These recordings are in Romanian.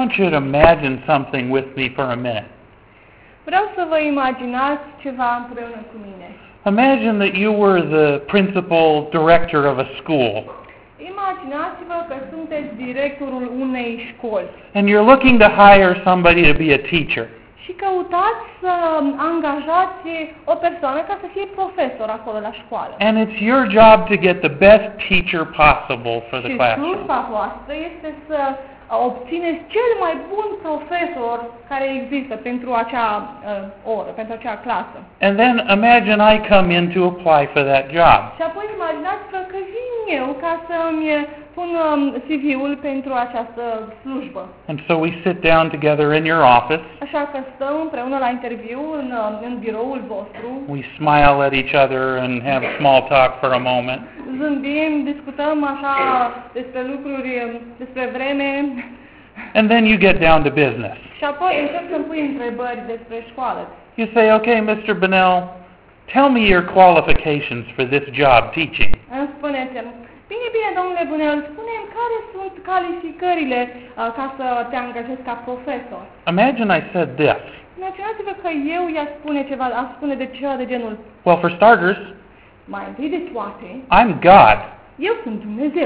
want you to imagine something with me for a minute. Vreau să vă imaginați ceva împreună cu mine. Imagine that you were the principal director of a school. Imaginați-vă că sunteți directorul unei școli And you're looking to hire somebody to be a teacher. și căutați să angajați o persoană ca să fie profesor acolo la școală. And it's your job to get the best teacher possible for the Și classroom. slujba voastră este să obțineți cel mai bun profesor care există pentru acea oră, pentru acea clasă. And then imagine I come in to apply for that job. Și apoi imaginați-vă că vin eu ca să-mi pun CV-ul pentru această slujbă. And so we sit down together in your office. Așa că stăm împreună la interviu în biroul vostru. We smile at each other and have small talk for a moment. Zâmbim, discutăm așa despre lucruri, despre vreme. And then you get down to business. Și apoi încep să-mi pui întrebări despre școală. You say, okay, Mr. Bunnell, tell me your qualifications for this job teaching. Îmi spuneți, bine, domnule Bunel, spune-mi care sunt calificările ca să te angajezi ca profesor. Imagine I said this. Imaginați-vă că eu i-aș spune de ceva de genul, Well, for starters, mai întâi de toate, I'm God. eu sunt Dumnezeu.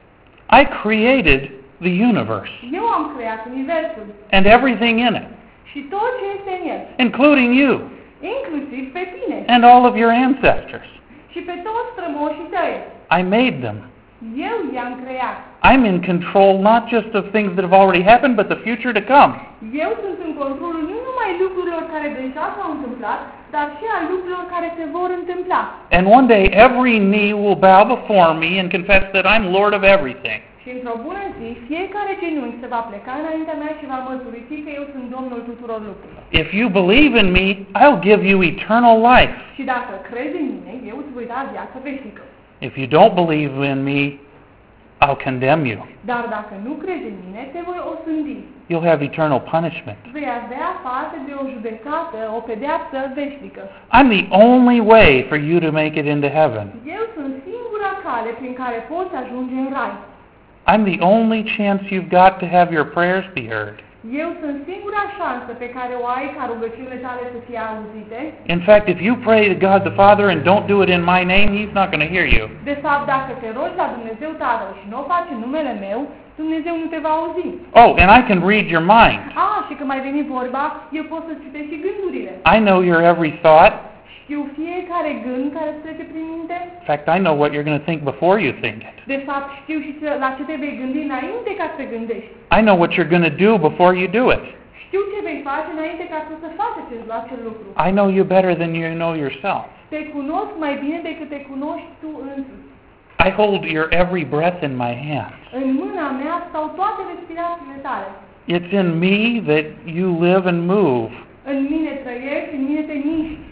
I created the universe Eu am creat universul and everything in it, și tot ce este în el, including you inclusiv pe tine and all of your ancestors. și pe toți strămoșii tăi. I made them. Eu i-am creat. I'm in control not just of things that have already happened, but the future to come. Eu sunt în controlul nu numai lucrurilor care deja s-au întâmplat, dar și a lucrurilor care se vor întâmpla. And one day every knee will bow before me and confess that I'm Lord of everything. Și într-o bună zi, fiecare genunchi se va pleca înaintea mea și va mărturisi că eu sunt Domnul tuturor lucrurilor. If you believe in me, I'll give you eternal life. Și dacă crezi în mine, eu îți voi da viață veșnică. If you don't believe in me, I'll condemn you. Dar dacă nu crezi în mine, te voi osândi. You'll have eternal punishment. Vei avea parte de o judecată, o pedeapsă veșnică. I'm the only way for you to make it into heaven. Eu sunt singura cale prin care poți ajunge în rai. I'm the only chance you've got to have your prayers be heard. Eu sunt singura șansă pe care o ai ca rugăciunile tale să fie auzite. In fact, if you pray to God the Father and don't do it in my name, He's not going to hear you. De fapt, dacă te rogi la Dumnezeu Tatăl și nu o faci în numele meu, Dumnezeu nu te va auzi. Oh, and I can read your mind. Și când mai veni vorba, eu pot să citesc și gândurile. I know your every thought. Știu fiecare gând care îți trece prin minte. In fact, I know what you're going to think before you think it. De fapt, știu și la ce te vei gândi înainte ca să te gândești. I know what you're going to do before you do it. Știu ce vei face înainte ca tu să faci acel lucru. I know you better than you know yourself. Te cunosc mai bine decât te cunoști tu însuți. I hold your every breath in my hands. În mâna mea stau toate respirațiile tale. It's in me that you live and move. În mine trăiești, în mine te miști.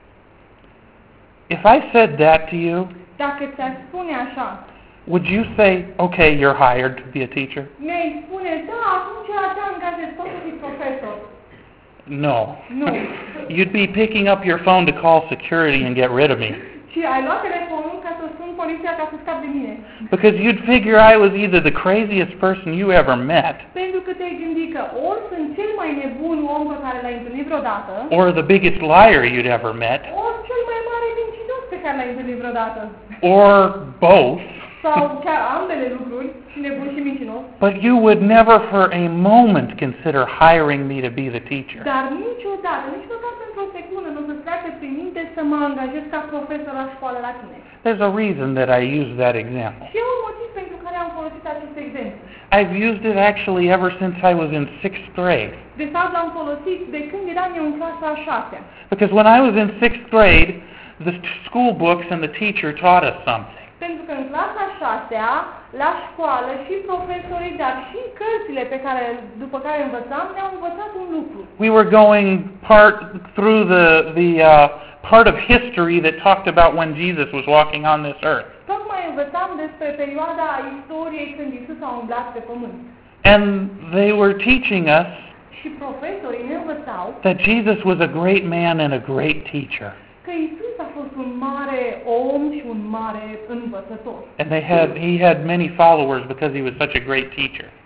If I said that to you, Dacă ți-aș spune așa, would you say, okay, you're hired to be a teacher? mi-ai spune, da, atunci te angajezi, poți să fii profesor. No. Nu. You'd be picking up your phone to call security and get rid of me. Și ai luat telefonul ca să sun poliția ca să scapi de mine. Because you'd figure I was either the craziest person you ever met, Pentru că te-ai gândit că ori sunt cel mai nebun om pe care l-ai întâlnit vreodată, or the biggest liar you'd ever met, ori cel mai mare mincinos pe care l-ai întâlnit vreodată. or both. Sau chiar ambele lucruri, și nebun și mincinos. But you would never for a moment consider hiring me to be the teacher. Dar niciodată, nici măcar pentru o secundă, nu să-ți treacă prin minte să mă angajez ca profesor la școală la tine. There's a reason that I use that example. Și e un motiv pentru care am folosit acest exemplu. I've used it actually ever since I was in 6th grade. De fapt, l-am folosit de când eram eu în clasa a 6-a. Because when I was in 6th grade, the school books and the teacher taught us something. Pentru că în clasa a 6-a, la școală, și profesorii, dar și cărțile după care învățam, ne-au învățat un lucru. We were going through the part of history that talked about when Jesus was walking on this earth. Tocmai învățam despre perioada istoriei când Iisus a umblat pe pământ. And they were teaching us Și profesorii ne învățau that Jesus was a great man and a great teacher. că Iisus a fost un mare om și un mare învățător. And he had many followers because he was such a great teacher.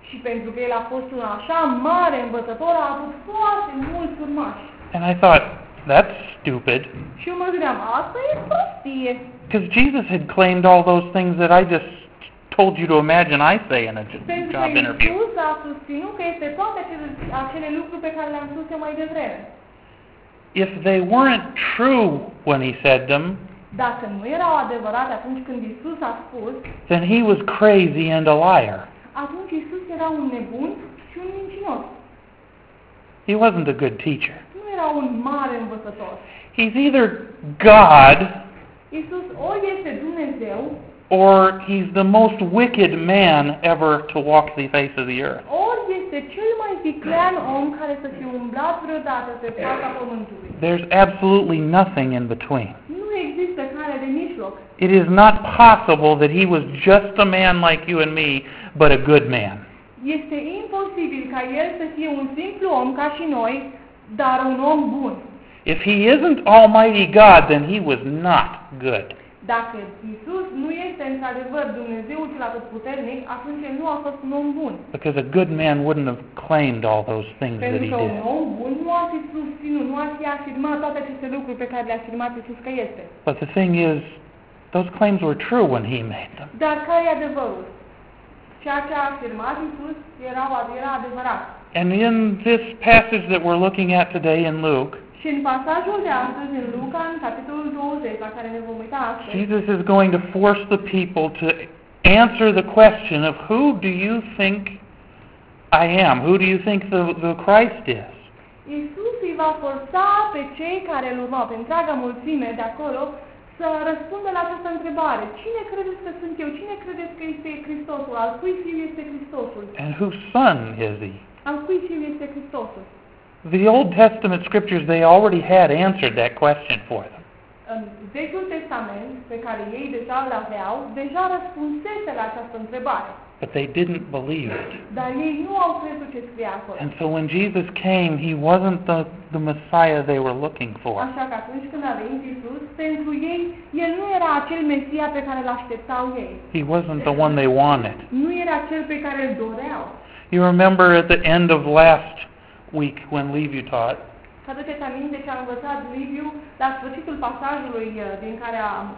Și pentru că el a fost un așa mare învățător, a avut foarte mulți urmași. And I thought, that's stupid. Și eu mă gândeam, asta e prostie. Because Jesus had claimed all those things that I just told you to imagine I say in a Pentru că job interview. Iisus a susținut că este toate acele lucruri pe care le-am spus eu mai devreme. If they weren't true when he said them, Dacă nu erau adevărate atunci când Iisus a spus, then he was crazy and a liar. atunci Iisus era un nebun și un mincinos. He wasn't a good teacher. Nu era un mare învățător. He's either God Iisus ori este Dumnezeu, or he's the most wicked man ever to walk the face of the earth. ori este cel mai viclean om care să fi umblat vreodată pe fața pământului. There's absolutely nothing in between. Nu există cale de mijloc. It is not possible that he was just a man like you and me, but a good man. Este imposibil ca el să fie un simplu om ca și noi, dar un om bun. If he isn't Almighty God, then he was not good. Dacă Iisus nu este într-adevăr Dumnezeul cel atotputernic, atunci el nu a fost un om bun. Because a good man wouldn't have claimed all those things that Pentru he că un did. om bun nu ar fi susținut, nu ar fi afirmat toate aceste lucruri pe care le-a afirmat Iisus că este. But the thing is, those claims were true when he made them. Dar care e adevărul? Ceea ce a afirmat Iisus era adevărat. And in this passage that we're looking at today in Luke, Și în pasajul de astăzi, în Luca, în capitolul 20, la care ne vom uita astăzi, Jesus is going to force the people to answer the question of who do you think I am? Who do you think the Christ is? Iisus îi va forța pe cei care îl urmau, pe întreaga mulțime de acolo, să răspundă la această întrebare. Cine credeți că sunt eu? Cine credeți că este Hristosul? Al cui fiu este Hristosul? And whose son is he? Al cui fiu este Hristosul? The Old Testament scriptures, they already had answered that question for them. În Vechiul Testament, pe care ei deja îl aveau, deja răspunsese la această întrebare. But they didn't believe it. Dar ei nu au crezut ce scria acolo. And so when Jesus came, he wasn't the Messiah they were looking for. Așa că atunci când a venit Iisus, pentru ei, el nu era acel Mesia pe care îl așteptau ei. He wasn't the one they wanted. Nu era cel pe care îl doreau. You remember at the end of last week when Liviu taught, Să aduceți aminte ce a învățat Liviu la sfârșitul pasajului din care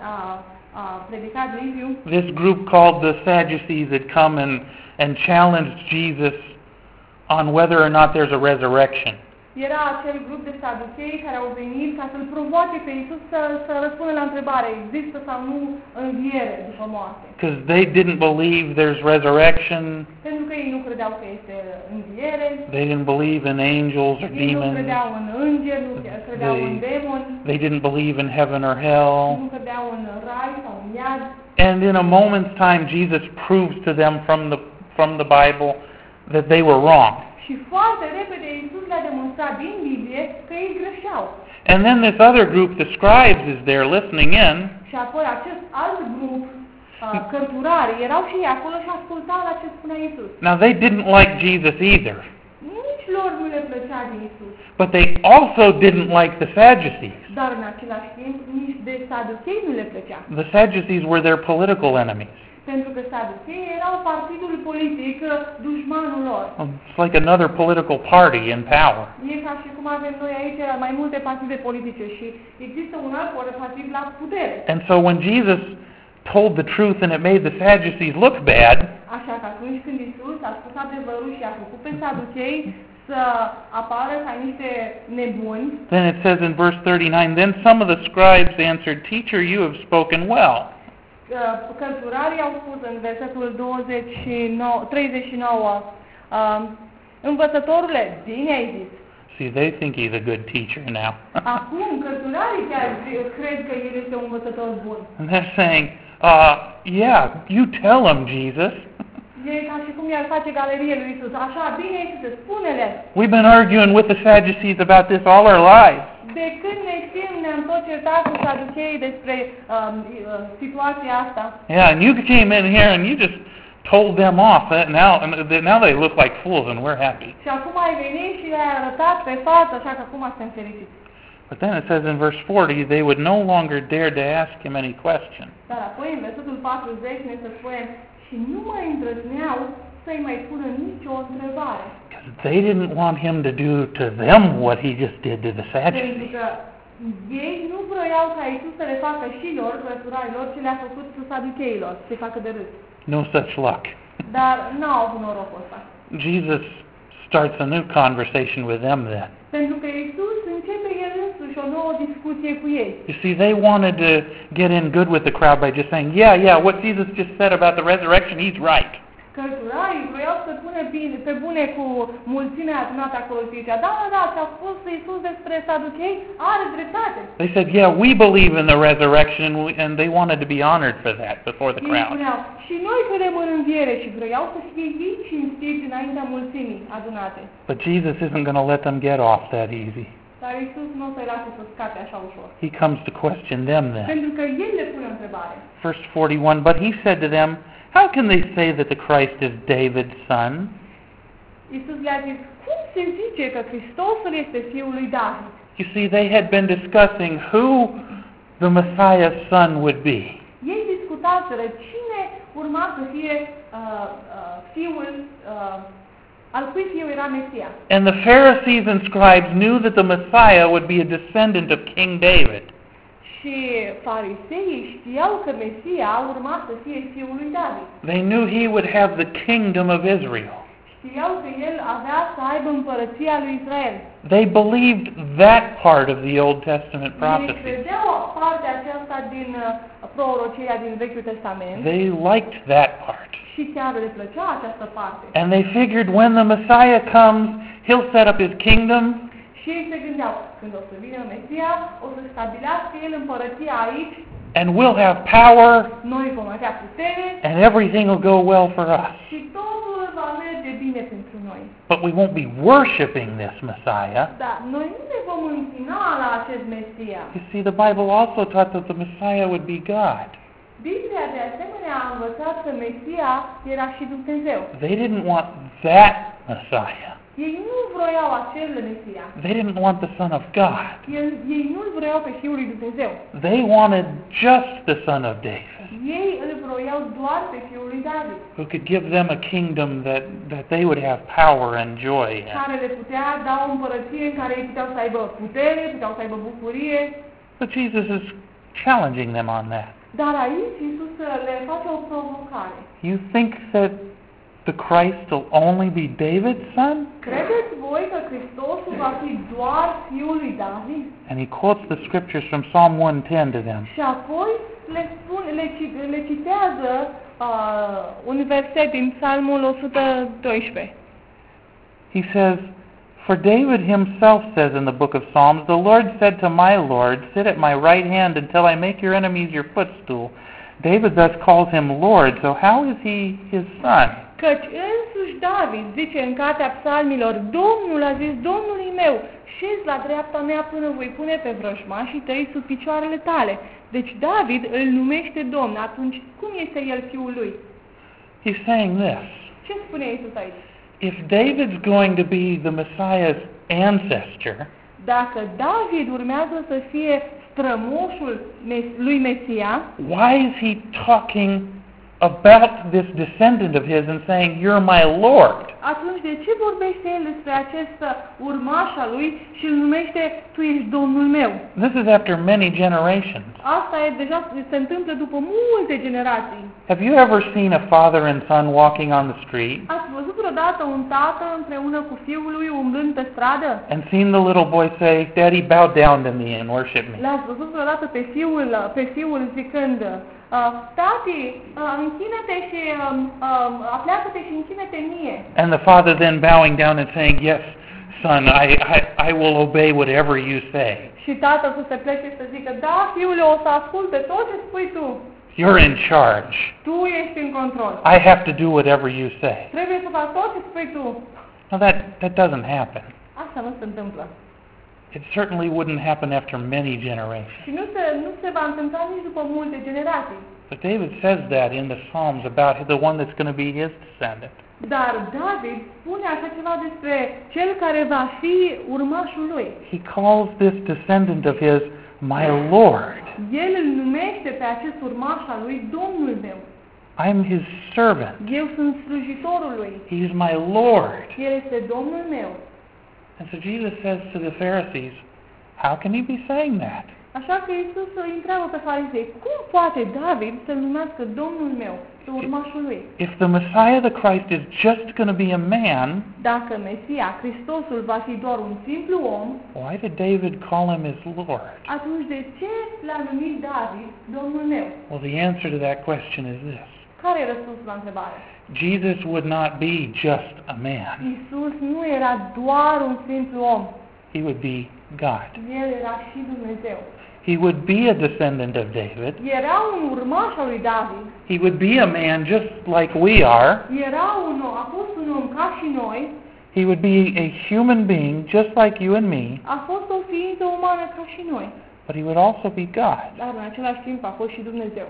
a predicat Liviu. this group called the Sadducees had come and challenged Jesus on whether or not there's a resurrection. Era acel grup de saduchei care au venit ca să-l provoace pe Iisus să răspundă la întrebare, există sau nu înviere după moarte. Because they didn't believe there's resurrection. Pentru că ei nu credeau că este înviere, They didn't believe in angels or ei nu demons. credeau în îngeri, nu credeau în demoni, They didn't believe in heaven or hell. nu credeau în rai sau în iad. And in a moment's time, Jesus proves to them from the Bible that they were wrong. Și foarte repede Iisus le-a demonstrat din Biblie că ei greșeau. And then this other group, the scribes, is there listening in. Și apoi acest alt grup, cărturarii, erau și ei acolo și ascultau la ce spunea Iisus. Now, they didn't like Jesus either, Nici lor nu le plăcea de Iisus. but they also didn't like the Sadducees. Dar în același timp, nici de saduchei nu le plăcea. The Sadducees were their political enemies. Pentru că saduchei erau partidul politic, dușmanul lor. It's like another political party in power. E ca și cum avem noi aici mai multe partide politice și există un alt partid la putere. And so when Jesus told the truth and it made the Sadducees look bad, Așa că atunci când Iisus a spus adevărul și a făcut pe saduchei să apară ca niște nebuni, then it says in verse 39, then some of the scribes answered, Teacher, you have spoken well. cărturarii au spus în versetul 39, învățătorule, bine ai zis. See, they think he's a good teacher now. Acum, cărturarii chiar cred că el este un învățător bun. And they're saying, yeah, you tell him, Jesus. E ca și cum i-ar face galerie lui Iisus. Așa, bine ai zis, spune-le. We've been arguing with the Sadducees about this all our lives. De când ne știm, ne-am tot certat cu saducheii despre situația asta. Yeah, and you came in here and you just told them off. Now they look like fools and we're happy. Și acum ai venit și le-ai arătat pe față, așa că acum suntem fericiți. But then it says in verse 40, they would no longer dare to ask him any question. Dar apoi, în versetul 40, ne se spune, și nu mai îndrăzneau să-i mai pună nicio întrebare. Because they didn't want him to do to them what he just did to the Pentru Sadducees. că ei nu vroiau ca Iisus să le facă și lor, cărturarilor, ce le-a făcut saducheilor, să-i facă de râs. No such luck. Dar n-au avut norocul ăsta. Jesus starts a new conversation with them then. Pentru că Iisus începe El însuși o nouă discuție cu ei. You see, they wanted to get in good with the crowd by just saying, yeah, what Jesus just said about the resurrection, he's right. Cărturarii vroiau să pună pe bune cu mulțimea adunată acolo și zicea, da, ce a spus Iisus despre saduchei, are dreptate. They said, yeah, we believe in the resurrection, and they wanted to be honored for that before the Ei crowd. spuneau, și noi credem în înviere și vreau să fie ei cinstiți înaintea mulțimii adunate. But Jesus isn't going to let them get off that easy. Dar Iisus nu o să-i lase să scape așa ușor. He comes to question them then. Pentru că El le pune o întrebare. Verse 41, but he said to them, how can they say that the Christ is David's son? Iisus le-a zis, cum se zice că Hristosul este Fiul lui David? You see, they had been discussing who the Messiah's son would be. Ei discutaseră cine urma să fie fiul, al cui fiu era Mesia. And the Pharisees and scribes knew that the Messiah would be a descendant of King David. Și fariseii știau că Mesia urma să fie fiul lui David. They knew he would have the kingdom of Israel. Știau că el avea să aibă împărăția lui Israel. They believed that part of the Old Testament Ei prophecy. credeau partea aceasta din prorocia din Vechiul Testament. They liked that part. Și chiar le plăcea această parte. And they figured when the Messiah comes, he'll set up his kingdom. Și ei se gândeau, când o să vină Mesia, o să stabilească el împărăția aici, And we'll have power, noi vom avea putere and everything will go well for us. și totul va merge bine pentru noi. But we won't be worshiping this Messiah. Dar noi nu ne vom închina la acest Mesia. You see, the Bible also taught that the Messiah would be God. Biblia de asemenea a învățat că Mesia era și Dumnezeu. They didn't want that Messiah. Ei nu vroiau acel Mesia. They didn't want the Son of God. Ei nu-l vroiau pe Fiul lui Dumnezeu. They wanted just the Son of David, Ei îl vroiau doar pe Fiul lui David, who could give them a kingdom that they would have power and joy in. care le putea da o împărăție în care ei puteau să aibă putere, puteau să aibă bucurie. But Jesus is challenging them on that. Dar aici Iisus le face o provocare. You think that the Christ will only be David's son? Credeți voi că Hristosul va fi doar Fiul lui David? And he quotes the scriptures from Psalm 110 to them. Și apoi le citează un verset din Psalmul 112. He says, for David himself says in the book of Psalms, the Lord said to my Lord, sit at my right hand until I make your enemies your footstool. David thus calls him Lord, so how is he his son? Căci însuși David zice în cartea Psalmilor, Domnul a zis Domnului meu, șezi la dreapta mea până voi pune pe vrăjmașii tăi sub picioarele tale. Deci David îl numește Domn. Atunci cum este el fiul lui? He's saying this. Ce spune Iisus aici? If David's going to be the Messiah's ancestor, Dacă David urmează să fie strămoșul lui Mesia, why is he talking about this descendant of his and saying, you're my Lord? atunci de ce vorbește el despre acest urmaș al lui și îl numește tu ești Domnul meu? This is after many generations. Asta deja se întâmplă după multe generații. Have you ever seen a father and son walking on the street Ați văzut vreodată un tată împreună cu fiul lui umblând pe stradă? and seen the little boy say, Daddy, bow down to me and worship me? L-ați văzut vreodată pe fiul zicând, tati, închină-te și apleacă-te și închină-te mie. And the father then bowing down and saying, yes, son, I will obey whatever you say. Și tatăl să se plece și să zică, da, fiule, o să asculte tot ce spui tu. You're in charge. Tu ești în control. I have to do whatever you say. Trebuie să fac tot ce spui tu. Now that doesn't happen. Asta nu se întâmplă. It certainly wouldn't happen after many generations. Și nu se va întâmpla nici după multe generații. But David says that in the Psalms about the one that's going to be his descendant. Dar David spune așa ceva despre cel care va fi urmașul lui. He calls this descendant of his my Lord. El îl numește pe acest urmaș al lui Domnul meu. I'm his servant. Eu sunt slujitorul lui. He is my Lord. El este Domnul meu. And so Jesus says to the Pharisees, how can he be saying that? Așa că Iisus îi întreabă pe farisei, cum poate David să-l numească Domnul meu, pe urmașul lui? If the Messiah, the Christ, is just going to be a man, Dacă Mesia, Hristosul, va fi doar un simplu om, why did David call him his Lord? atunci de ce l-a numit David Domnul meu? Well, the answer to that question is this. Care e răspunsul la întrebare? Jesus would not be just a man. Iisus nu era doar un simplu om. He would be God. El era și Dumnezeu. He would be a descendant of David. Era un urmaș al lui David. He would be a man just like we are. Era a fost un om ca și noi. He would be a human being just like you and me. A fost o ființă umană ca și noi. But he would also be God. Dar în același timp a fost și Dumnezeu.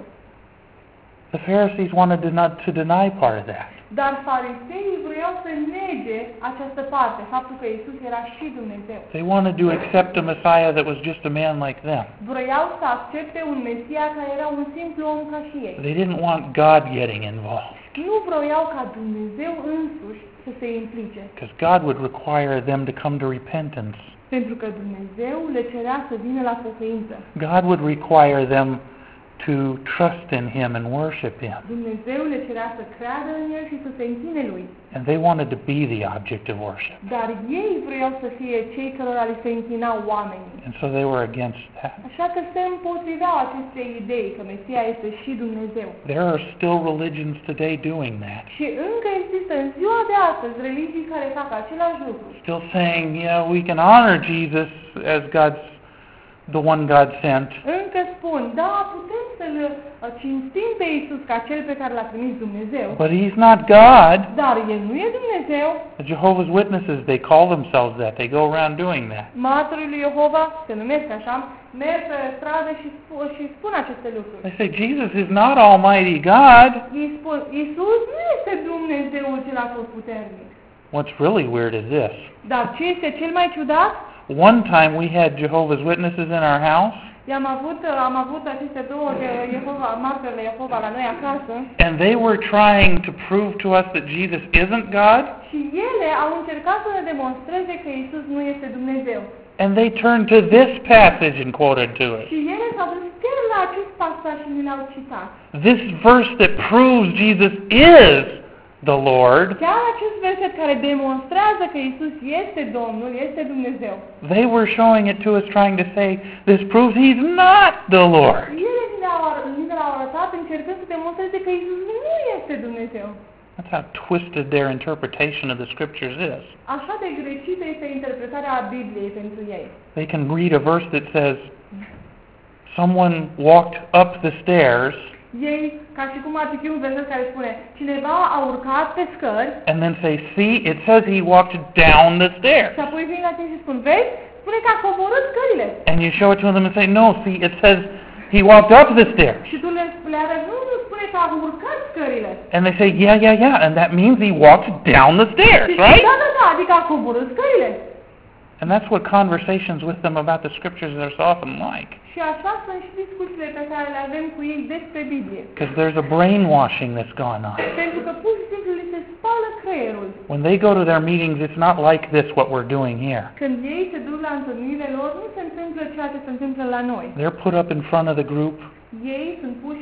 The Pharisees wanted to deny part of that. Dar fariseii vreau să nege această parte, faptul că Iisus era și Dumnezeu. They wanted to accept a Messiah that was just a man like them. Vreau să accepte un Mesia care era un simplu om ca și ei. They didn't want God getting involved. Nu vreau ca Dumnezeu însuși să se implice. Because God would require them to come to repentance. Pentru că Dumnezeu le cerea să vină la pocăință. God would require them to trust in him and worship him. Dumnezeu le cerea să creadă în El și să se închine Lui. And they wanted to be the object of worship. Dar ei vreau să fie cei cărora li se închinau oamenii. And so they were against that. Așa că se împotriveau acestei idei că Mesia este și Dumnezeu. There are still religions today doing that. Și încă există în ziua de astăzi religii care fac același lucru. Still saying, yeah, we can honor Jesus as the one God sent. Încă spun, da, putem să-L cinstim pe Iisus ca Cel pe care L-a trimis Dumnezeu. But he's not God. Dar El nu e Dumnezeu. The Jehovah's Witnesses, they call themselves that. They go around doing that. Martorii lui Jehova se numesc așa, merg pe stradă și spun aceste lucruri. They say, Jesus is not Almighty God. Ei spun, Iisus nu este Dumnezeul cel atotputernic. What's really weird is this. Dar ce este cel mai ciudat? One time we had Jehovah's Witnesses in our house. Am avut aceste două martorile Jehova la noi acasă. And they were trying to prove to us that Jesus isn't God. Și ele au încercat să ne demonstreze că Iisus nu este Dumnezeu. And they turned to this passage and quoted to us. Și ele s-au dus chiar la acest pasaj și ne l-au citat. This verse that proves Jesus is the Lord. Chiar acest verset care demonstrează că Iisus este Domnul, este Dumnezeu. They were showing it to us trying to say, this proves he's not the Lord. Ele ne l-au arătat încercând să demonstreze că Iisus nu este Dumnezeu. That's how twisted their interpretation of the scriptures is. Așa de greșită este interpretarea Bibliei pentru ei. They can read a verse that says, someone walked up the stairs. Ei, ca și cum ar fi un verset care spune, cineva a urcat pe scări. And then say, see, it says he walked down the stairs. Și apoi vin la tine și spun, vezi, spune că a coborât scările. And you show it to them and say, no, see, it says he walked up the stairs. Și tu le arăți, nu spune că a urcat scările. And they say, yeah, and that means he walked down the stairs, right? Da, adică a coborât scările. And that's what conversations with them about the scriptures are so often like. Și așa sunt și discuțiile pe care le avem cu ei despre Biblie. Because there's a brainwashing that's gone on. Pentru că pur și simplu li se spală creierul. When they go to their meetings, it's not like this, what we're doing here. Când ei se duc la întâlnirile lor, nu se întâmplă ceea ce se întâmplă la noi. They're put up in front of the group. Ei sunt puși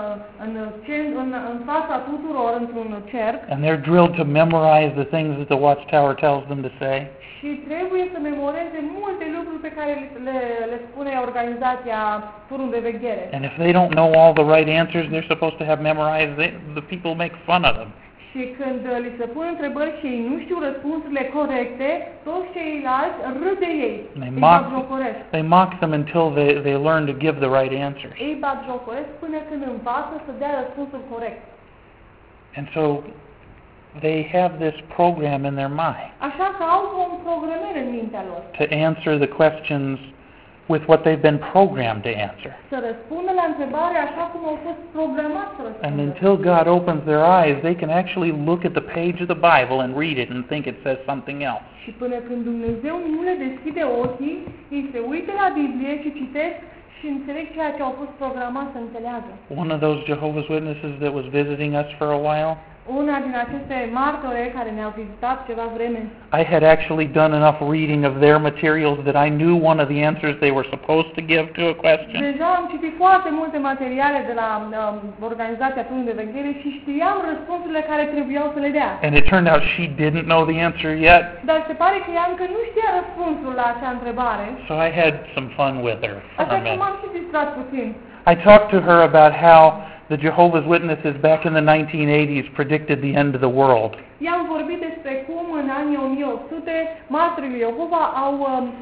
în fața tuturor într-un cerc. And they're drilled to memorize the things that the Watchtower tells them to say. Și trebuie să memoreze multe lucruri pe care le spune organizația Turul de Veghere. And if they don't know all the right answers they're supposed to have memorized, the people make fun of them. Și când li se pun întrebări și ei nu știu răspunsurile corecte, toți ceilalți râd de ei. They mock them until they learn to give the right answers. Ei batjocoresc până când învață să dea răspunsul corect. And so they have this program in their mind. Așa că au un programare în mintea lor. To answer the questions with what they've been programmed to answer. Să răspundă la întrebare așa cum au fost programați să răspundă. And until God opens their eyes, they can actually look at the page of the Bible and read it and think it says something else. Și până când Dumnezeu nu le deschide ochii, ei se uită la Biblie și citesc și înțeleg ceea ce au fost programat să înțeleagă. One of those Jehovah's Witnesses that was visiting us for a while, Una din aceste martore care ne-au vizitat ceva vreme, I had actually done enough reading of their materials that I knew one of the answers they were supposed to give to a question. deja am citit foarte multe materiale de la organizația Turnul de Veghere și știam răspunsurile care trebuiau să le dea. And it turned out she didn't know the answer yet, Dar se pare că ea încă nu știa răspunsul la acea întrebare, so I had some fun with her for așa a că minute. m-am și distrat puțin. I talked to her about how the Jehovah's Witnesses back in the 1980s predicted the end of the world. I-am vorbit despre cum în anii 1800 martorii Jehova au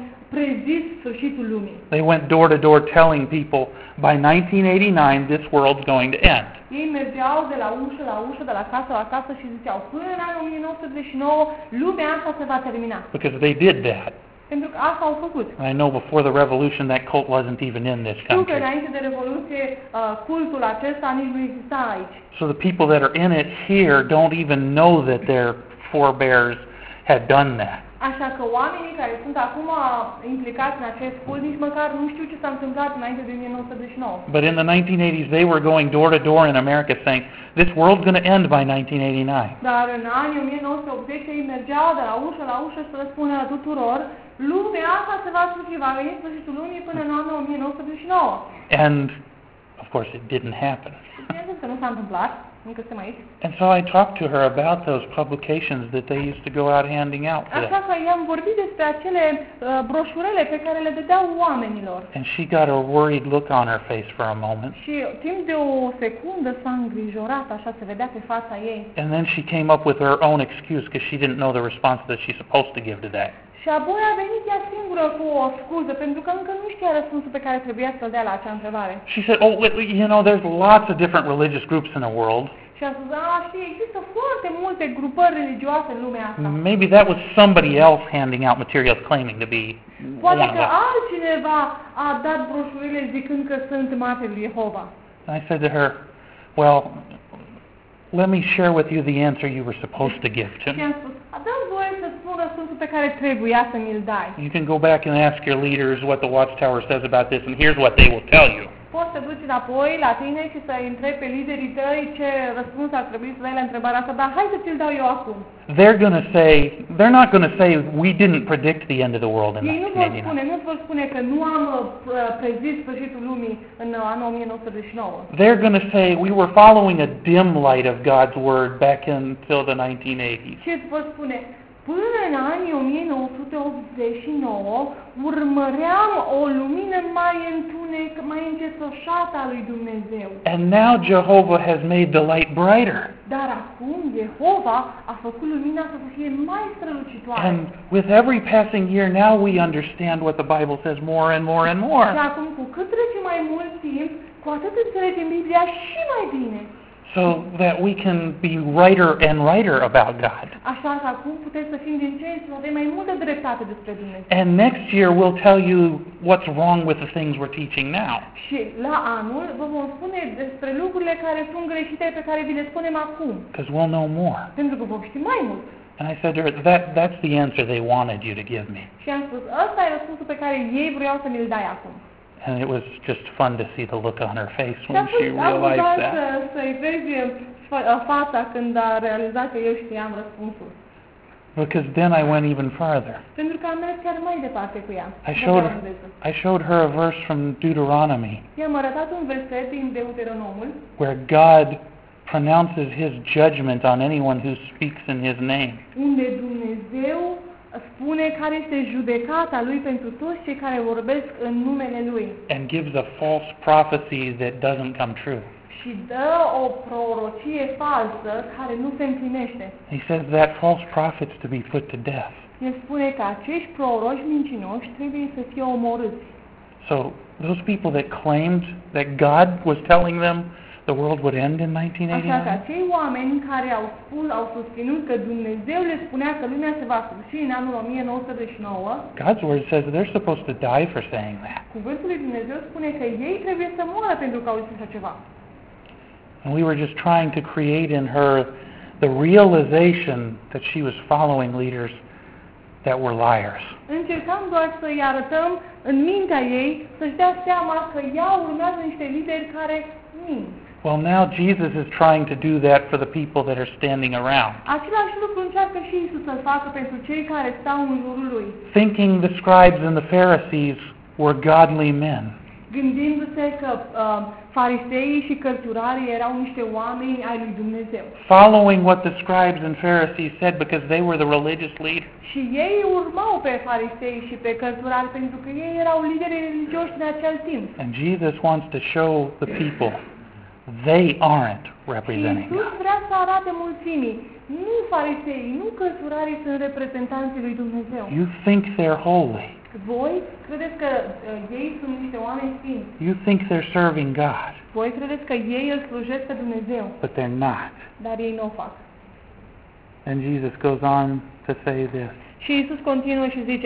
prezis sfârșitul lumii. They went door to door telling people, by 1989 this world's going to end. Ei mergeau de la ușă, de la casă la casă și ziceau, până în anul 1989 lumea asta se va termina. Because they did that. Pentru că asta au făcut. And I know before the revolution that cult wasn't even in this Știu că country. înainte de Revoluție cultul acesta nici nu exista aici. So the people that are in it here don't even know that their forebears had done that. Așa că oamenii care sunt acum implicați în acest cult nici măcar nu știu ce s-a întâmplat înainte de 1989. But in the 1980s they were going door to door in America saying, this world's going to end by 1989. Dar în anii 1980 ei mergeau de la ușă să le spună tuturor, lumea asta se va sfârși, va veni sfârșitul lumii până în anul 1989. And of course it didn't happen. Bineînțeles că nu s-a întâmplat, încă suntem aici. And so I talked to her about those publications that they used to go out handing out Așa today. că i-am vorbit despre acele broșurele pe care le dădeau oamenilor. And she got a worried look on her face for a moment. Și timp de o secundă s-a îngrijorat, așa se vedea pe fața ei. And then she came up with her own excuse because she didn't know the response that she's supposed to give to that. Și apoi a venit ea singură cu o scuză, pentru că încă nu știa răspunsul pe care trebuia să-l dea la acea întrebare. She said, oh, you know, there's lots of different religious groups in the world. Și a spus, știi, există foarte multe grupări religioase în lumea asta. Maybe that was somebody else handing out materials claiming to be one Poate of că them. altcineva a dat broșurile zicând că sunt martiri lui Jehova. And I said to her, well, let me share with you the answer you were supposed to give to Și me. am spus, dă-mi voie să spun răspunsul pe care trebuia să mi-l dai. You can go back and ask your leaders what the Watchtower says about this, and here's what they will tell you. Poți să duci înapoi la tine și să-i întrebi pe liderii tăi ce răspuns ar trebui să dai la întrebarea asta, dar hai să ți-l dau eu acum. They're not going to say, we didn't predict the end of the world in Ei nu 1989. vor spune că nu am prezis sfârșitul lumii în anul 1989. They're going to say, we were following a dim light of God's Word back until the 1980s. Și îți vor spune, până în anii 1989 urmăream o lumină mai încetoșată a lui Dumnezeu. And now Jehovah has made the light brighter. Dar acum Jehova a făcut lumina să fie mai strălucitoare. And with every passing year, now we understand what the Bible says more and more and Și more. acum, cu cât trece mai mult timp, cu atât înțelegem Biblia și mai bine. So that we can be righter and righter about God. Așa că acum putem să fim din ce în ce mai avem mai multă dreptate despre Dumnezeu. And next year we'll tell you what's wrong with the things we're teaching now. Și la anul vă vom spune despre lucrurile care sunt greșite pe care vi le spunem acum. Because we'll know more. Pentru că vom ști mai mult. And I said to her, that's the answer they wanted you to give me. Și am spus, ăsta e răspunsul pe care ei vreau să mi-l dai acum. And it was just fun to see the look on her face Și when she realized that. să-i vezi fața când a realizat că eu știam răspunsul. Because then I went even farther. Pentru că am mers chiar mai departe cu ea. I showed her a verse from Deuteronomy I-am arătat un verset din Deuteronomul where God pronounces his judgment on anyone who speaks in his name. unde Dumnezeu spune care este judecata lui pentru toți cei care vorbesc în numele lui. And gives a false prophecy that doesn't come true. Și dă o prorocie falsă care nu se împlinește. He says that false prophet's to be put to death. El spune că acești proroci mincinoși trebuie să fie omorâți. So those people that claimed that God was telling them the world would end in Așa că 1989, acei oameni care au susținut că Dumnezeu le spunea că lumea se va sfârși în anul 1989, God's word says they're supposed to die for saying that. cuvântul lui Dumnezeu spune că ei trebuie să moară pentru că au zis așa ceva. And we were just trying to create in her the realization that she was following leaders that were liars. Încercam doar să-i arătăm în mintea ei să-și dea seama că ea urmează niște lideri care mint. Well, now Jesus is trying to do that for the people that are standing around. Același lucru încearcă și Iisus să-l facă pentru cei care stau în jurul lui. Thinking the scribes and the Pharisees were godly men. Gândindu-se că fariseii și cărturarii erau niște oameni ai lui Dumnezeu. Following what the scribes and Pharisees said because they were the religious leaders. Și ei urmau pe farisei și pe cărturari pentru că ei erau lideri religioși în acel timp. And Jesus wants to show the people they aren't Și representing Iisus God. vrea să arate mulțimii, nu farisei, nu cărturarii sunt reprezentanții lui Dumnezeu. You think they're holy. Voi credeți că ei sunt niște oameni sfinți. You think they're serving God, Voi credeți că ei îl slujesc pe Dumnezeu, but they're not. dar ei nu o fac. And Jesus goes on to say this. Și Iisus continuă și zice,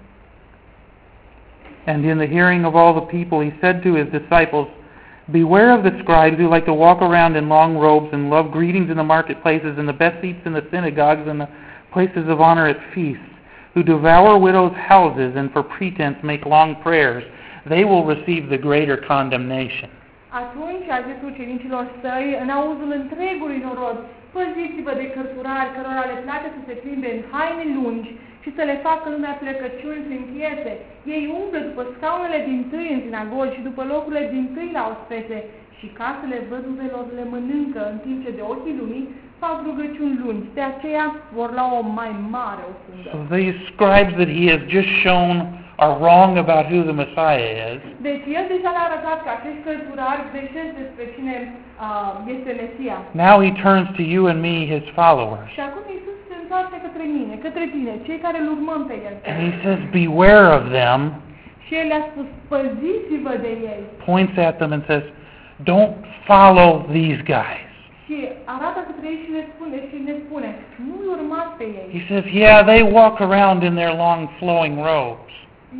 And in the hearing of all the people, he said to his disciples, beware of the scribes who like to walk around in long robes and love greetings in the marketplaces and the best seats in the synagogues and the places of honor at feasts, who devour widows' houses and for pretense make long prayers. They will receive the greater condemnation. atunci a zis ucenicilor săi, în auzul întregului norod, păziți-vă de cărturari cărora le place să se plimbe în haine lungi și să le facă lumea plecăciuni prin piețe. Ei umblă după scaunele dintâi în sinagogi și după locurile dintâi la ospete și casele văduvelor le mănâncă, în timp ce de ochii lumii fac rugăciuni lungi. De aceea vor lua o mai mare ofundă. So these scribes that he has just shown are wrong about who the Messiah is. Deci el deja le-a arătat că acești cărturari greșesc despre cine este Mesia. Now he turns to you and me, his followers. Și acum Iisus se întoarce către mine, către tine, cei care îl urmăm pe el. And he says, beware of them, Și el le-a spus, păziți-vă de ei. points at them and says, don't follow these guys. Și arată către ei și ne spune, nu-i urmați pe ei. He says, yeah, they walk around in their long flowing robes.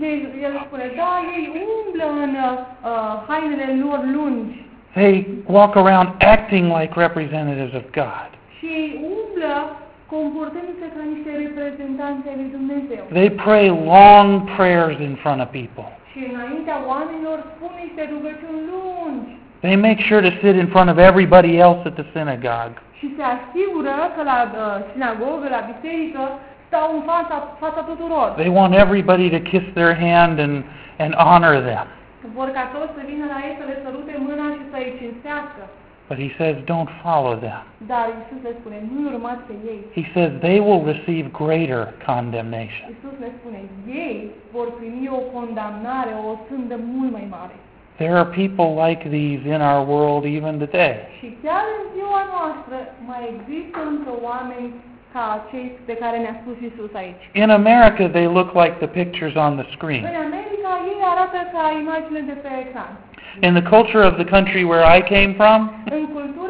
El spune, da, ei umblă în hainele lor lungi. They walk around acting like representatives of God. Și ei umblă comportându-se ca niște reprezentanți ai lui Dumnezeu. They pray long prayers in front of people. Și înaintea oamenilor spun niște rugăciuni lungi. They make sure to sit in front of everybody else at the synagogue. Și se asigură că la sinagogă, la biserică, stau în fața tuturor. They want everybody to kiss their hand and honor them. Vor ca toți să vină la ei să le sărute mâna și să îi cinstească. But he says, don't follow them. Dar Iisus le spune, nu urmați pe ei. He says they will receive greater condemnation. Iisus le spune, ei vor primi o condamnare, o sândă mult mai mare. There are people like these in our world even today. Și chiar în ziua noastră mai există încă oameni ca cei de care ne-a spus Iisus aici. In America, they look like the pictures on the screen. În America ei arată ca imaginile de pe ecran. In the culture of the country where I came from, În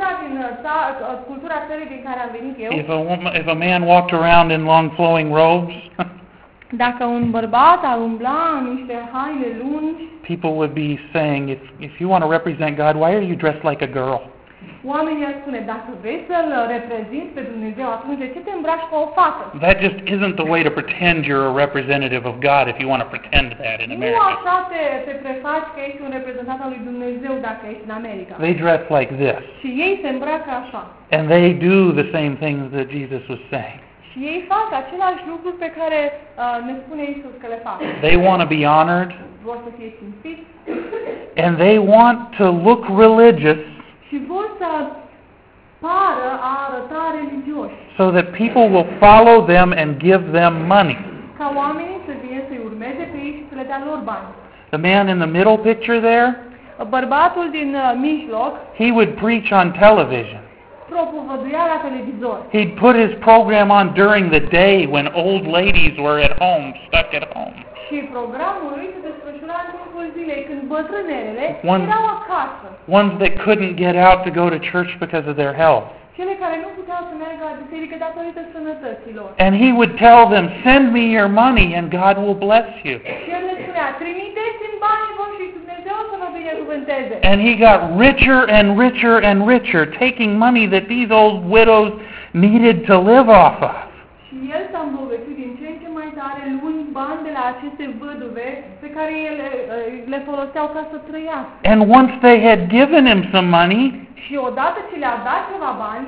cultura țării din care am venit eu, if a man walked around in long flowing robes, dacă un bărbat ar umbla în niște haine lungi, people would be saying, if you want to represent God, why are you dressed like a girl? oamenii ar spune, dacă vrei să-L reprezinți pe Dumnezeu, atunci de ce te îmbraci ca o fată? That just isn't the way to pretend you're a representative of God if you want to pretend that in Nu America. așa te prefaci că ești un reprezentant al lui Dumnezeu dacă ești în America. They dress like this. Și ei se îmbracă așa. And they do the same things that Jesus was saying. Și ei fac același lucru pe care ne spune Iisus că le fac. They want to be honored, Vor să fie cinstiți and they want to look religious și vor să pară a arăta religioși. so that people will follow them and give them money. Ca oamenii să vină să-i urmeze pe ei și să le dea lor bani. The man in the middle picture there, Bărbatul din mijloc he would preach on television. propovăduia la televizor. He'd put his program on during the day when old ladies were at home, stuck at home. Și programul lui se desfășura în timpul zilei, când bătrânele One- erau acasă. Ones that couldn't get out to go to church because of their health. Cele care nu puteau să meargă la biserică datorită sănătăților. And he would tell them, send me your money and God will bless you. Și el le spunea, trimiteți-mi banii voștri și Dumnezeu să vă binecuvânteze. And he got richer and richer and richer, taking money that these old widows needed to live off of. Și el s-a îmbogățit din ce în ce mai tare luând bani de la aceste văduve pe care ele le foloseau ca să trăiască. And once they had given him some money, Și odată ce le-a dat ceva bani,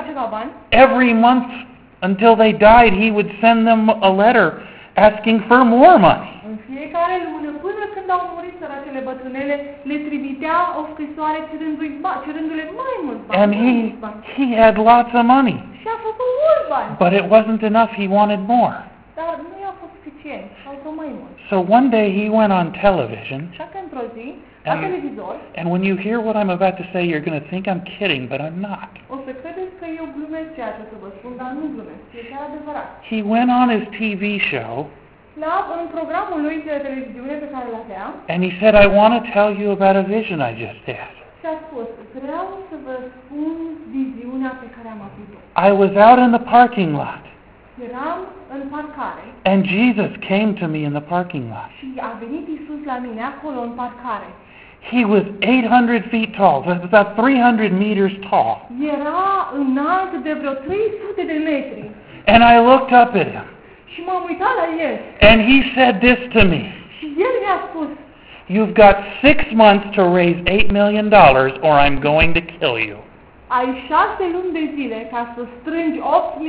every month until they died, he would send them a letter asking for more money. în fiecare lună, până când au murit săracele bătrânele, le trimitea o scrisoare cerându-le mai mulți bani. And he had lots of money. Și a făcut mulți bani. But it wasn't enough, he wanted more. Dar nu i-a fost suficient, au vrut mai mult. So one day he went on television, Așa că într-o zi, la televizor, and when you hear what I'm about to say, you're going to think I'm kidding, but I'm not. o să credeți că eu glumesc ceea ce o să vă spun, dar nu glumesc, e chiar adevărat. He went on his TV show, În programul lui de televiziune pe care l-avea, and he said, I want to tell you about a vision I just had. și a spus, vreau să vă spun viziunea pe care am avut-o. I was out in the parking lot, Eram în parcare and Jesus came to me in the parking lot. și a venit Iisus la mine acolo în parcare. He was 800 feet tall, that's about 300 meters tall. Era înalt de vreo 300 de metri And I looked up at him, și m-am uitat la el and he said this to me, și el mi-a spus, you've got 6 months to raise $8 million or I'm going to kill you. ai 6 luni de zile ca să strângi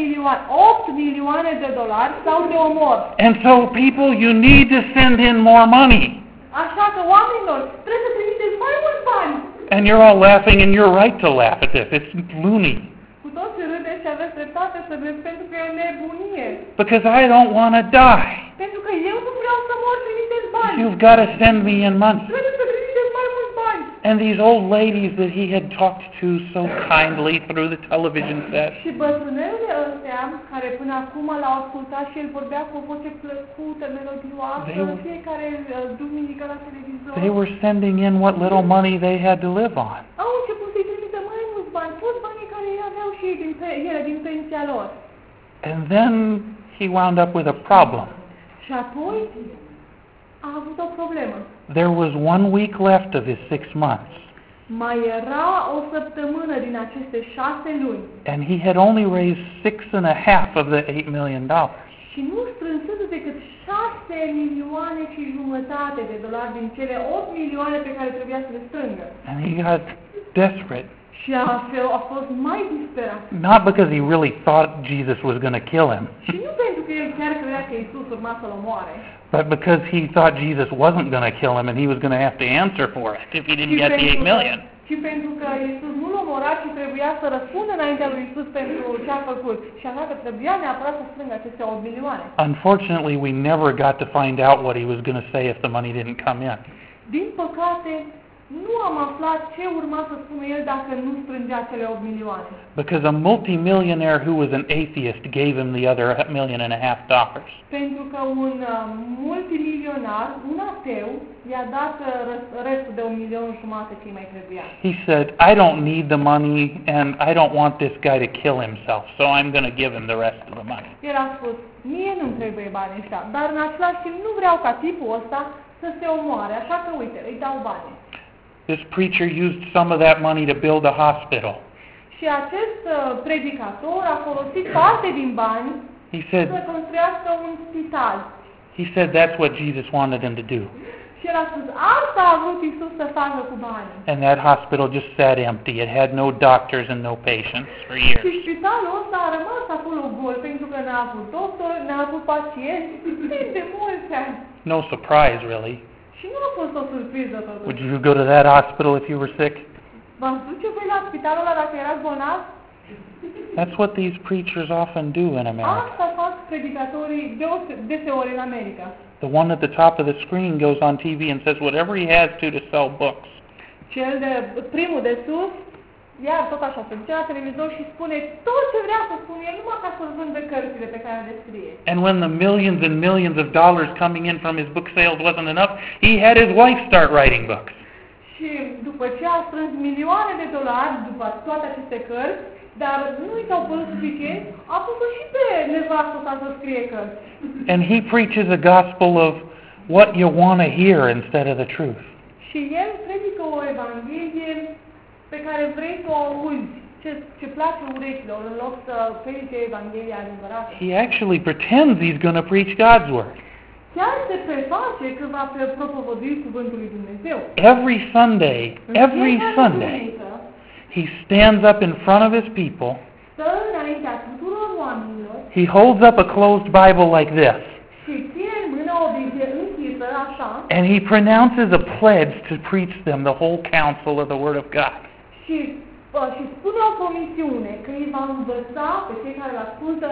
8 milioane de dolari sau te omor. And so people, you need to send in more money. Așa că oamenilor, trebuie să trimiteți mai mulți bani. And you're all laughing, and you're right to laugh at this. It's loony. Cu toți râdeți și aveți dreptate să râdeți pentru că e nebunie. Because I don't want to die. Pentru că eu nu vreau să mor, trimiteți bani. You've got to send me in money. Trebuie să trimiteți mai mulți bani. And these old ladies that he had talked to so kindly through the television set, Și bătrânele ăstea, care până acum l-au ascultat și el vorbea cu o voce plăcută, melodioasă, în fiecare duminică la televizor, they were sending in what little money they had to live on. au început să-i trimită mai mulți bani, toți banii care ei aveau și ei din pensia lor. And then he wound up with a problem. Și apoi a avut o problemă. There was 1 week left of his 6 months. Mai era o săptămână din aceste 6 luni. And he had only raised 6.5 of the $8 million. Și nu strânsese decât 6 milioane și jumătate de dolari din cele 8 milioane pe care trebuia să le strângă. And he got desperate. Și a fost mai disperat. Not because he really thought Jesus was going to kill him, Și nu pentru că el chiar credea că Iisus urma să-l omoare, but because he thought Jesus wasn't going to kill him and he was going to have to answer for it if he didn't get the 8 million. Și pentru că Iisus nu-l omora și trebuia să răspundă înaintea lui Iisus pentru ce a făcut. Și așa că trebuia neapărat să strângă aceste 8 milioane. Unfortunately, we never got to find out what he was going to say if the money didn't come in. Din păcate, nu am aflat ce urma să spună el dacă nu strângea cele 8 milioane. Because a multimillionaire who was an atheist gave him the other $1.5 million. Pentru că un multimilionar, un ateu, i-a dat restul de 1,5 milion ce mai trebuia. He said, I don't need the money and I don't want this guy to kill himself, so I'm going to give him the rest of the money. El a spus, mie nu-mi trebuie banii ăștia, dar în același timp nu vreau ca tipul ăsta să se omoare, așa că uite, îi dau bani. This preacher used some of that money to build a hospital. Și acest predicator a folosit parte din bani să construiască un spital. He said that's what Jesus wanted him to do. Și el a spus, asta a vrut Iisus să facă cu banii. And that hospital just sat empty. It had no doctors and no patients for years. Și spitalul ăsta a rămas acolo gol pentru că n-a avut doctor, n-a avut pacienți, de mulți ani. No surprise, really. Și nu a fost o surpriză totuși. Would you go to that hospital if you were sick? V-ați duce voi la spitalul ăla dacă erați bolnav? That's what these preachers often do in America. Asta fac predicatorii deseori în America. The one at the top of the screen goes on TV and says whatever he has to sell books. Cel de primul de sus, iar tot așa, se duce la televizor și spune tot ce vrea să spune el, numai ca să-l vândă cărțile pe care le scrie. And when the millions and millions of dollars coming in from his book sales wasn't enough, he had his wife start writing books. Și după ce a strâns milioane de dolari, după toate aceste cărți, dar nu i s-au părut suficient, a pus și pe nevastă sa să scrie cărți. And he preaches a gospel of what you want to hear instead of the truth. Și el predică o evanghelie pe care vrei să o auzi ce place urechilor în loc să predice Evanghelia adevărată. He actually pretends he's going to preach God's word. Chiar se preface că va propovădui cuvântul lui Dumnezeu. Every Sunday, he stands up in front of his people. Stă înaintea tuturor oamenilor. He holds up a closed Bible like this. Și ține în mână o Biblie închisă așa. And he pronounces a pledge to preach them the whole counsel of the Word of God. Și spune o promisiune că îi va învăța pe cei care îl ascultă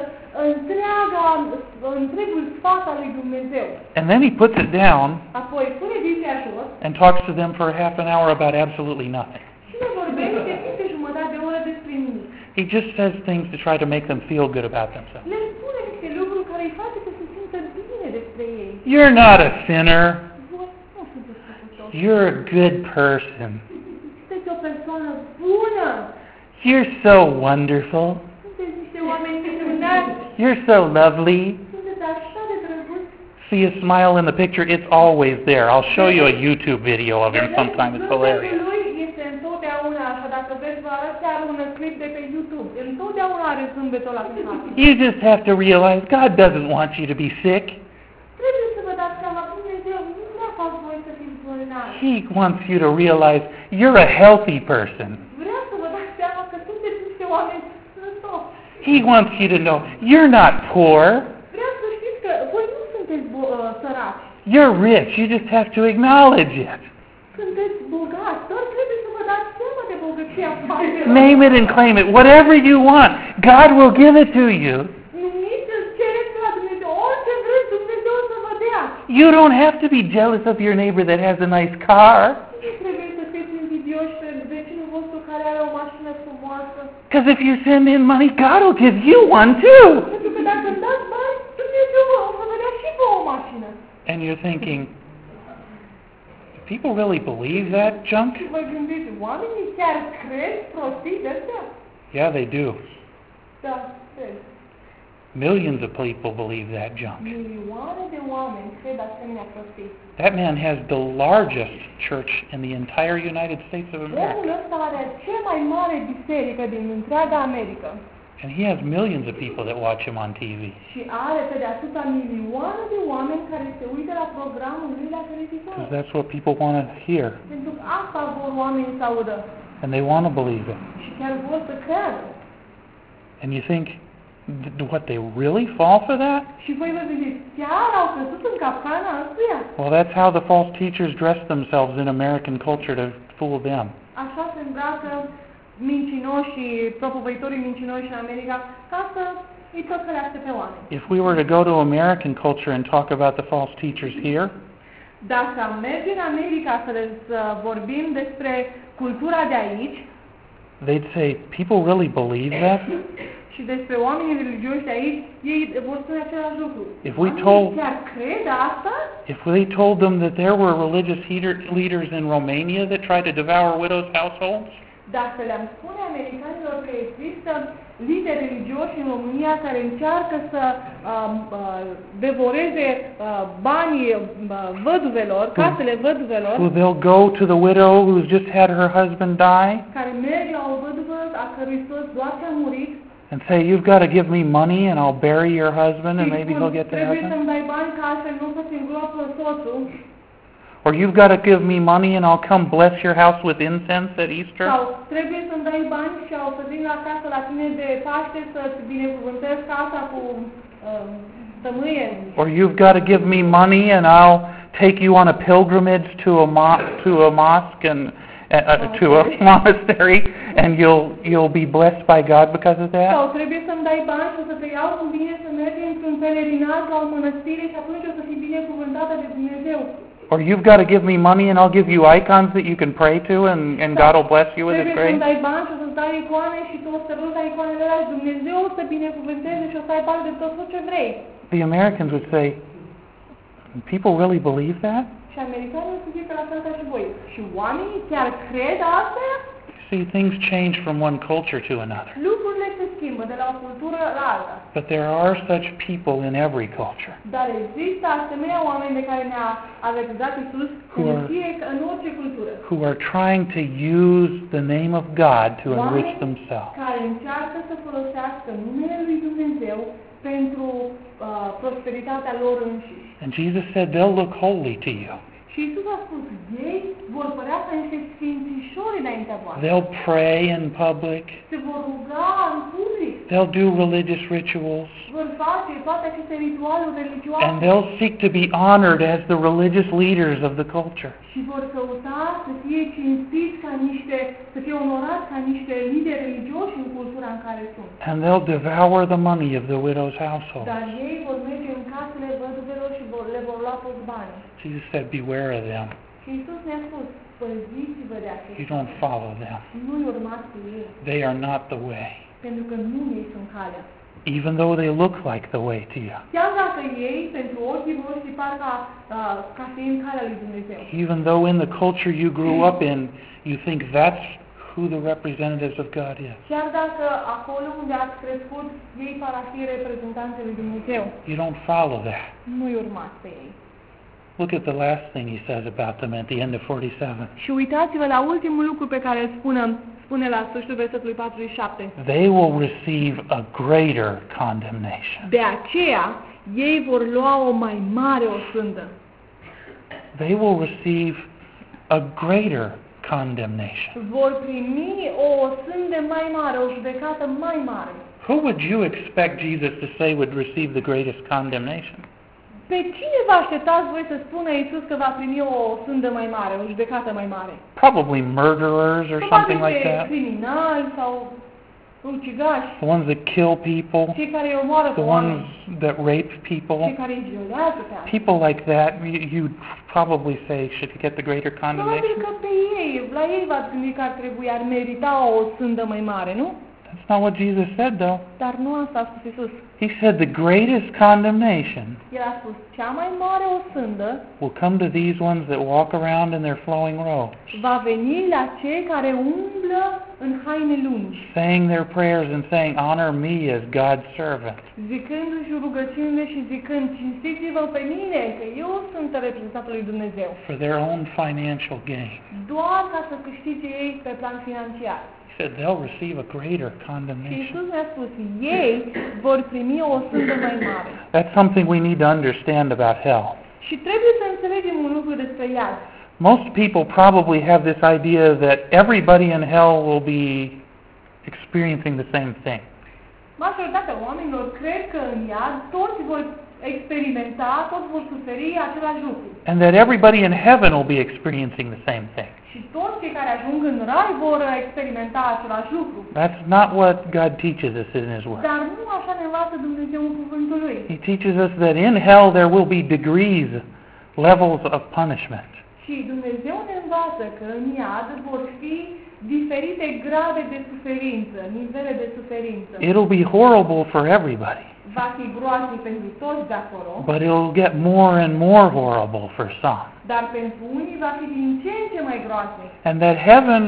întregul sfat al lui Dumnezeu. And then he puts it down Apoi pune Biblia jos and talks to them for half an hour about absolutely nothing. și le vorbește timp de jumătate de oră despre nimic. He just says things to try to make them feel good about themselves. Le spune niște lucruri care îi face să se simtă bine despre ei. You're not a sinner. Voi nu sunteți păcătoși. You're a good person. Sunteți o persoană bună. You're so wonderful. Sunteți niște oameni minunați. You're so lovely. Sunteți așa de drăguți. See a smile in the picture? It's always there. I'll show you a YouTube video of him sometime. It's hilarious. Lui este întotdeauna așa. Dacă vreți, vă arăt chiar un clip de pe YouTube. Întotdeauna are zâmbetul ăla pe față. You just have to realize God doesn't want you to be sick. Trebuie să vă dați seama, Dumnezeu nu vrea ca voi să fiți bolnavi. He wants you to realize you're a healthy person. Vrea să vă dați seama că sunteți niște oameni sănătoși. He wants you to know you're not poor. Vrea să știți că voi nu sunteți săraci. You're rich. You just have to acknowledge it. Sunteți bogați, doar trebuie să vă dați seama de bogăția față. Name it and claim it. Whatever you want, God will give it to you. Numiți-l, cereți la Dumnezeu, orice vreți Dumnezeu să vă dea. You don't have to be jealous of your neighbor that has a nice car. Nu trebuie să fiți invidioși pe vecinul vostru care are o mașină frumoasă. Because if you send in money, God will give you one too. Pentru că dacă îmi dați bani, Dumnezeu vă o să vă dea și vouă o mașină. And you're thinking, do people really believe that junk? Și vă gândiți, oamenii chiar cred prostii de astea? Yeah, they do. Da, cred. Millions of people believe that junk. Milioane de oameni cred asemenea prostii. That man has the largest church in the entire United States of America. Omul ăsta are cea mai mare biserică din întreaga America. And he has millions of people that watch him on TV. Și are pe deasupra milioane de oameni care se uită la programul lui la televizor. Because that's what people want to hear. Pentru că asta vor oamenii să audă. And they want to believe it. Și chiar vor să creadă. And you think, what, they really fall for that? Și voi vă gândiți, chiar au căzut în capcana aceea? Well, that's how the false teachers dress themselves in American culture to fool them. Așa se îmbracă mincinoșii, propovăitorii mincinoși în America, ca să îi păcălească pe oameni. If we were to go to American culture and talk about the false teachers here, Dacă am merge în America să vorbim despre cultura de aici, they'd say, people really believe that? și despre oamenii religioși de aici, ei vor spune același lucru. If we told- Chiar cred asta? If they told them that there were religious leaders in Romania that tried to devour widows' households, Dacă le-am spune americanilor că există lideri religioși în România care încearcă să devoreze banii văduvelor, casele văduvelor, who they'll go to the widow who's just had her husband die care merg la o văduvă a cărui soț doar ce a murit, and say, you've got to give me money and I'll bury your husband and maybe he'll get to trebuie heaven? să-mi dai bani ca altfel nu o să-ți îngroapă soțul, Or you've got to give me money and I'll come bless your house with incense at Easter? sau trebuie să-mi dai bani și o să vin la casă la tine de Paște să-ți binecuvântez casa cu tămâie. Or you've got to give me money and I'll take you on a pilgrimage to a mosque and to a monastery and you'll be blessed by God because of that? Sau trebuie să-mi dai bani și o să te iau cu bine să mergi într-un pelerinaj la o mănăstire și atunci o să fii binecuvântată de Dumnezeu. Or you've got to give me money and I'll give you icons that you can pray to and God will bless you with His Trebuie să-mi grace? dai bani și o să-ți dai icoane și tu o să râzi la icoanele alea și Dumnezeu o să binecuvânteze și o să ai bani de tot ce vrei. The Americans would say, people really believe that? Și americanii o să zică la fel ca și voi. Și oamenii chiar cred asta? See, things change from one culture to another. Lucrurile se schimbă de la o cultură la alta. But there are such people in every culture Dar există asemenea oameni de care ne-a avertizat Iisus în orice cultură. who are trying to use the name of God to enrich themselves. Care încearcă să folosească numele lui Dumnezeu pentru prosperitatea lor înșiși. And Jesus said they'll look holy to you. Și Iisus a spus, ei vor părea ca niște sfințișori înaintea voastră. They'll pray in public. Se vor ruga în public. They'll do religious rituals. Vor face toate aceste ritualuri religioase. And they'll seek to be honored as the religious leaders of the culture. Și vor căuta să fie cinstiți să fie onorați ca niște lideri religioși în cultura în care sunt. And they'll devour the money of the widow's household. Dar ei vor merge în casele văduvelor și le vor lua toți banii. Jesus said, beware of them. Și Iisus ne-a spus, păziți-vă de You aceștia. don't follow them. Nu-i urmați pe ei, They are not the way. pentru că nu ei sunt calea. Even though they look like the way to you. Chiar dacă ei, pentru ochii voștri, par ca fiind calea lui Dumnezeu. Even though in the culture you grew up in, you think that's who the representatives of God is. Chiar dacă acolo unde ați crescut, ei par a fi reprezentanții lui Dumnezeu. You don't follow that. Nu-i urmați pe ei. Look at the last thing he says about them at the end of 47. Și uitați-vă la ultimul lucru pe care îl spune la sfârșitul versetului 47. They will receive a greater condemnation. De aceea, ei vor lua o mai mare osândă. They will receive a greater condemnation. Vor primi o osândă mai mare, o judecată mai mare. Who would you expect Jesus to say would receive the greatest condemnation? Pe cine vă așteptați voi să spună Iisus că va primi o osândă mai mare, o judecată mai mare? Probably murderers or something like Probabil that. criminali sau ucigași, The ones that kill people. cei care îi omoară pe The oameni, ones that rape cei people. care îi violează pe alții. People like that, you'd probably say should get the greater Probabil condemnation. că pe ei, la ei v-ați gândit că ar merita o osândă mai mare, nu? That's not what Jesus said, though. Dar nu asta a spus Iisus. He said the greatest condemnation El a spus, cea mai mare osândă will come to these ones that walk around in their flowing robes, va veni la cei care umblă în haine lungi, saying their prayers and saying, honor me as God's servant. zicându-și rugăciunile și zicând, cinstiți-vă pe mine, că eu sunt reprezentantul lui Dumnezeu, For their own financial gain. doar ca să câștige ei pe plan financiar. He said they'll receive a greater Și condemnation. Iisus ne-a spus, ei vor primi o osândă mai mare. That's something we need to understand about hell. Și trebuie să înțelegem un lucru despre iad. Most people probably have this idea that everybody in hell will be experiencing the same thing. Majoritatea oamenilor cred că în iad toți vor experimenta, toți vor suferi același lucru. And that everybody in heaven will be experiencing the same thing. Și toți cei care ajung în rai vor experimenta același lucru. That's not what God teaches us in His Word. Dar nu așa ne învață Dumnezeu în cuvântul Lui. He teaches us that in hell there will be degrees, levels of punishment. Și Dumnezeu ne învață că în iad vor fi diferite grade de suferință, nivele de suferință. It'll be horrible for everybody, Va fi groaznic pentru toți de acolo, but it'll get more and more horrible for some. dar pentru unii va fi din ce în ce mai groaznic. And that heaven,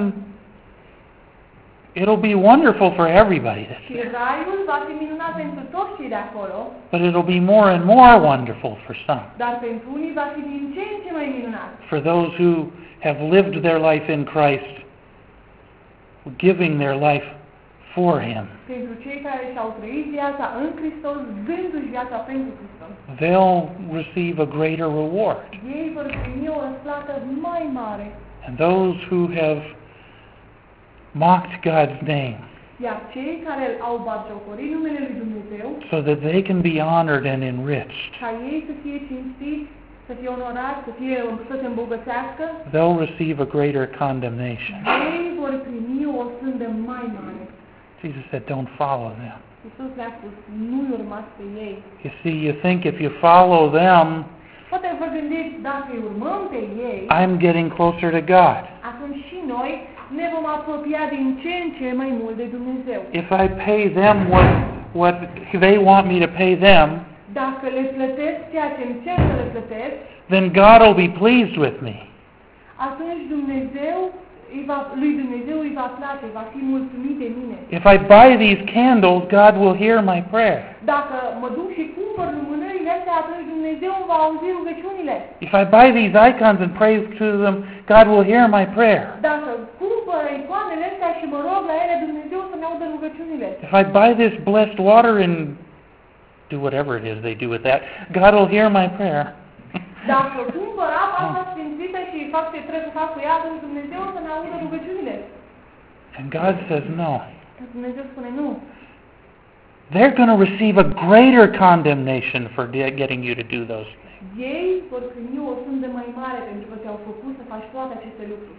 it'll be wonderful for everybody that's Și there, raiul va fi minunat pentru toți cei de acolo, but it'll be more and more wonderful for some. dar pentru unii va fi din ce în ce mai minunat. For those who have lived their life in Christ, giving their life for Him, Pentru cei care și-au trăit viața în Hristos, dându-și viața pentru Hristos. they'll receive a greater reward. Ei vor primi o răsplată mai mare. And those who have mocked God's name Iar cei care au batjocorit numele lui Dumnezeu, so that they can be honored and enriched, ca ei să fie cinstiți, să fie onorați, să se îmbogățească, they'll receive a greater condemnation. ei vor primi o sândă mai mare. Jesus said, don't follow them. Iisus le-a spus, nu-i urmați pe ei. You see, you think if you follow them, Poate vă gândiți, dacă îi urmăm pe ei, I'm getting closer to God. atunci și noi ne vom apropia din ce în ce mai mult de Dumnezeu. If I pay them what they want me to pay them, Dacă le plătesc ceea ce îmi cer să le plătesc, then God will be pleased with me. atunci Dumnezeu lui Dumnezeu îi va place, va fi mulțumit de mine. If I buy these candles, God will hear my prayer. Dacă mă duc și cumpăr lumânările astea, atunci Dumnezeu îmi va auzi rugăciunile. If I buy these icons and pray to them, God will hear my prayer. Dacă cumpăr icoanele astea și mă rog la ele, Dumnezeu să-mi audă rugăciunile. If I buy this blessed water and do whatever it is they do with that, God will hear my prayer. Dacă cumpăr apa asta sfințită și fac ce trebuie să fac cu ea, atunci Dumnezeu să-mi audă rugăciunile. And God says no. Dar Dumnezeu spune nu. They're going to receive a greater condemnation for getting you to do those things. Ei vor primi o sândă mai mare pentru că te-au făcut să faci toate aceste lucruri.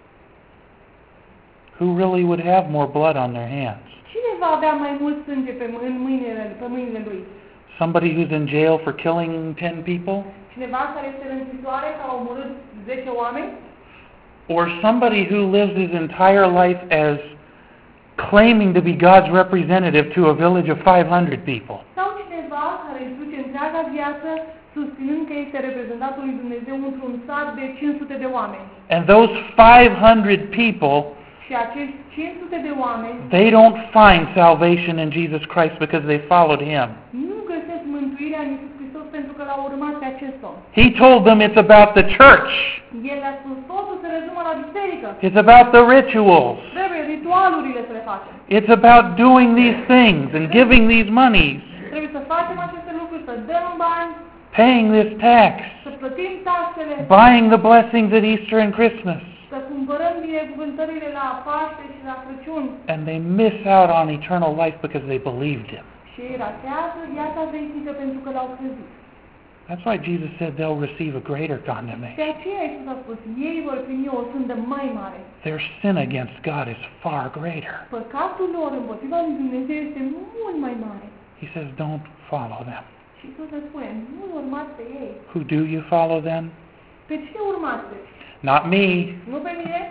Who really would have more blood on their hands? Cine va avea mai mult sânge pe mâinile lui? Somebody who's in jail for killing 10 people? Cineva care este în închisoare că a omorât 10 oameni? Or somebody who lives his entire life as claiming to be God's representative to a village of 500 people? Sau cineva care își duce întreaga viață susținând că este reprezentantul lui Dumnezeu într-un sat de 500 de oameni. And those 500 people, Și acești 500 de oameni they don't find salvation in Jesus Christ because they followed Him. nu găsesc mântuirea în Iisus Hristos pentru că l-au urmat pe acest om. He told them it's about the church. El a spus totul se rezumă la biserică. It's about the rituals. Trebuie ritualurile să le facem. It's about doing these things and giving these monies, Trebuie să facem aceste lucruri, să dăm bani, paying this tax, să plătim taxele, buying the blessings at Easter and Christmas. să cumpărăm binecuvântările la Paște și la Crăciun. And they miss out on eternal life because they believed Him. Și ei ratează viața veșnică pentru că l-au crezut. That's why Jesus said they'll receive a greater De condemnation. aceea Iisus a spus, ei vor primi o sândă mai mare. Their sin against God is far greater. Păcatul lor împotriva lui Dumnezeu este mult mai mare. He says, don't follow them. Și Iisus le spune, nu urmați pe ei. Who do you follow then? Pe cine urmați? Not me. Nu pe mine?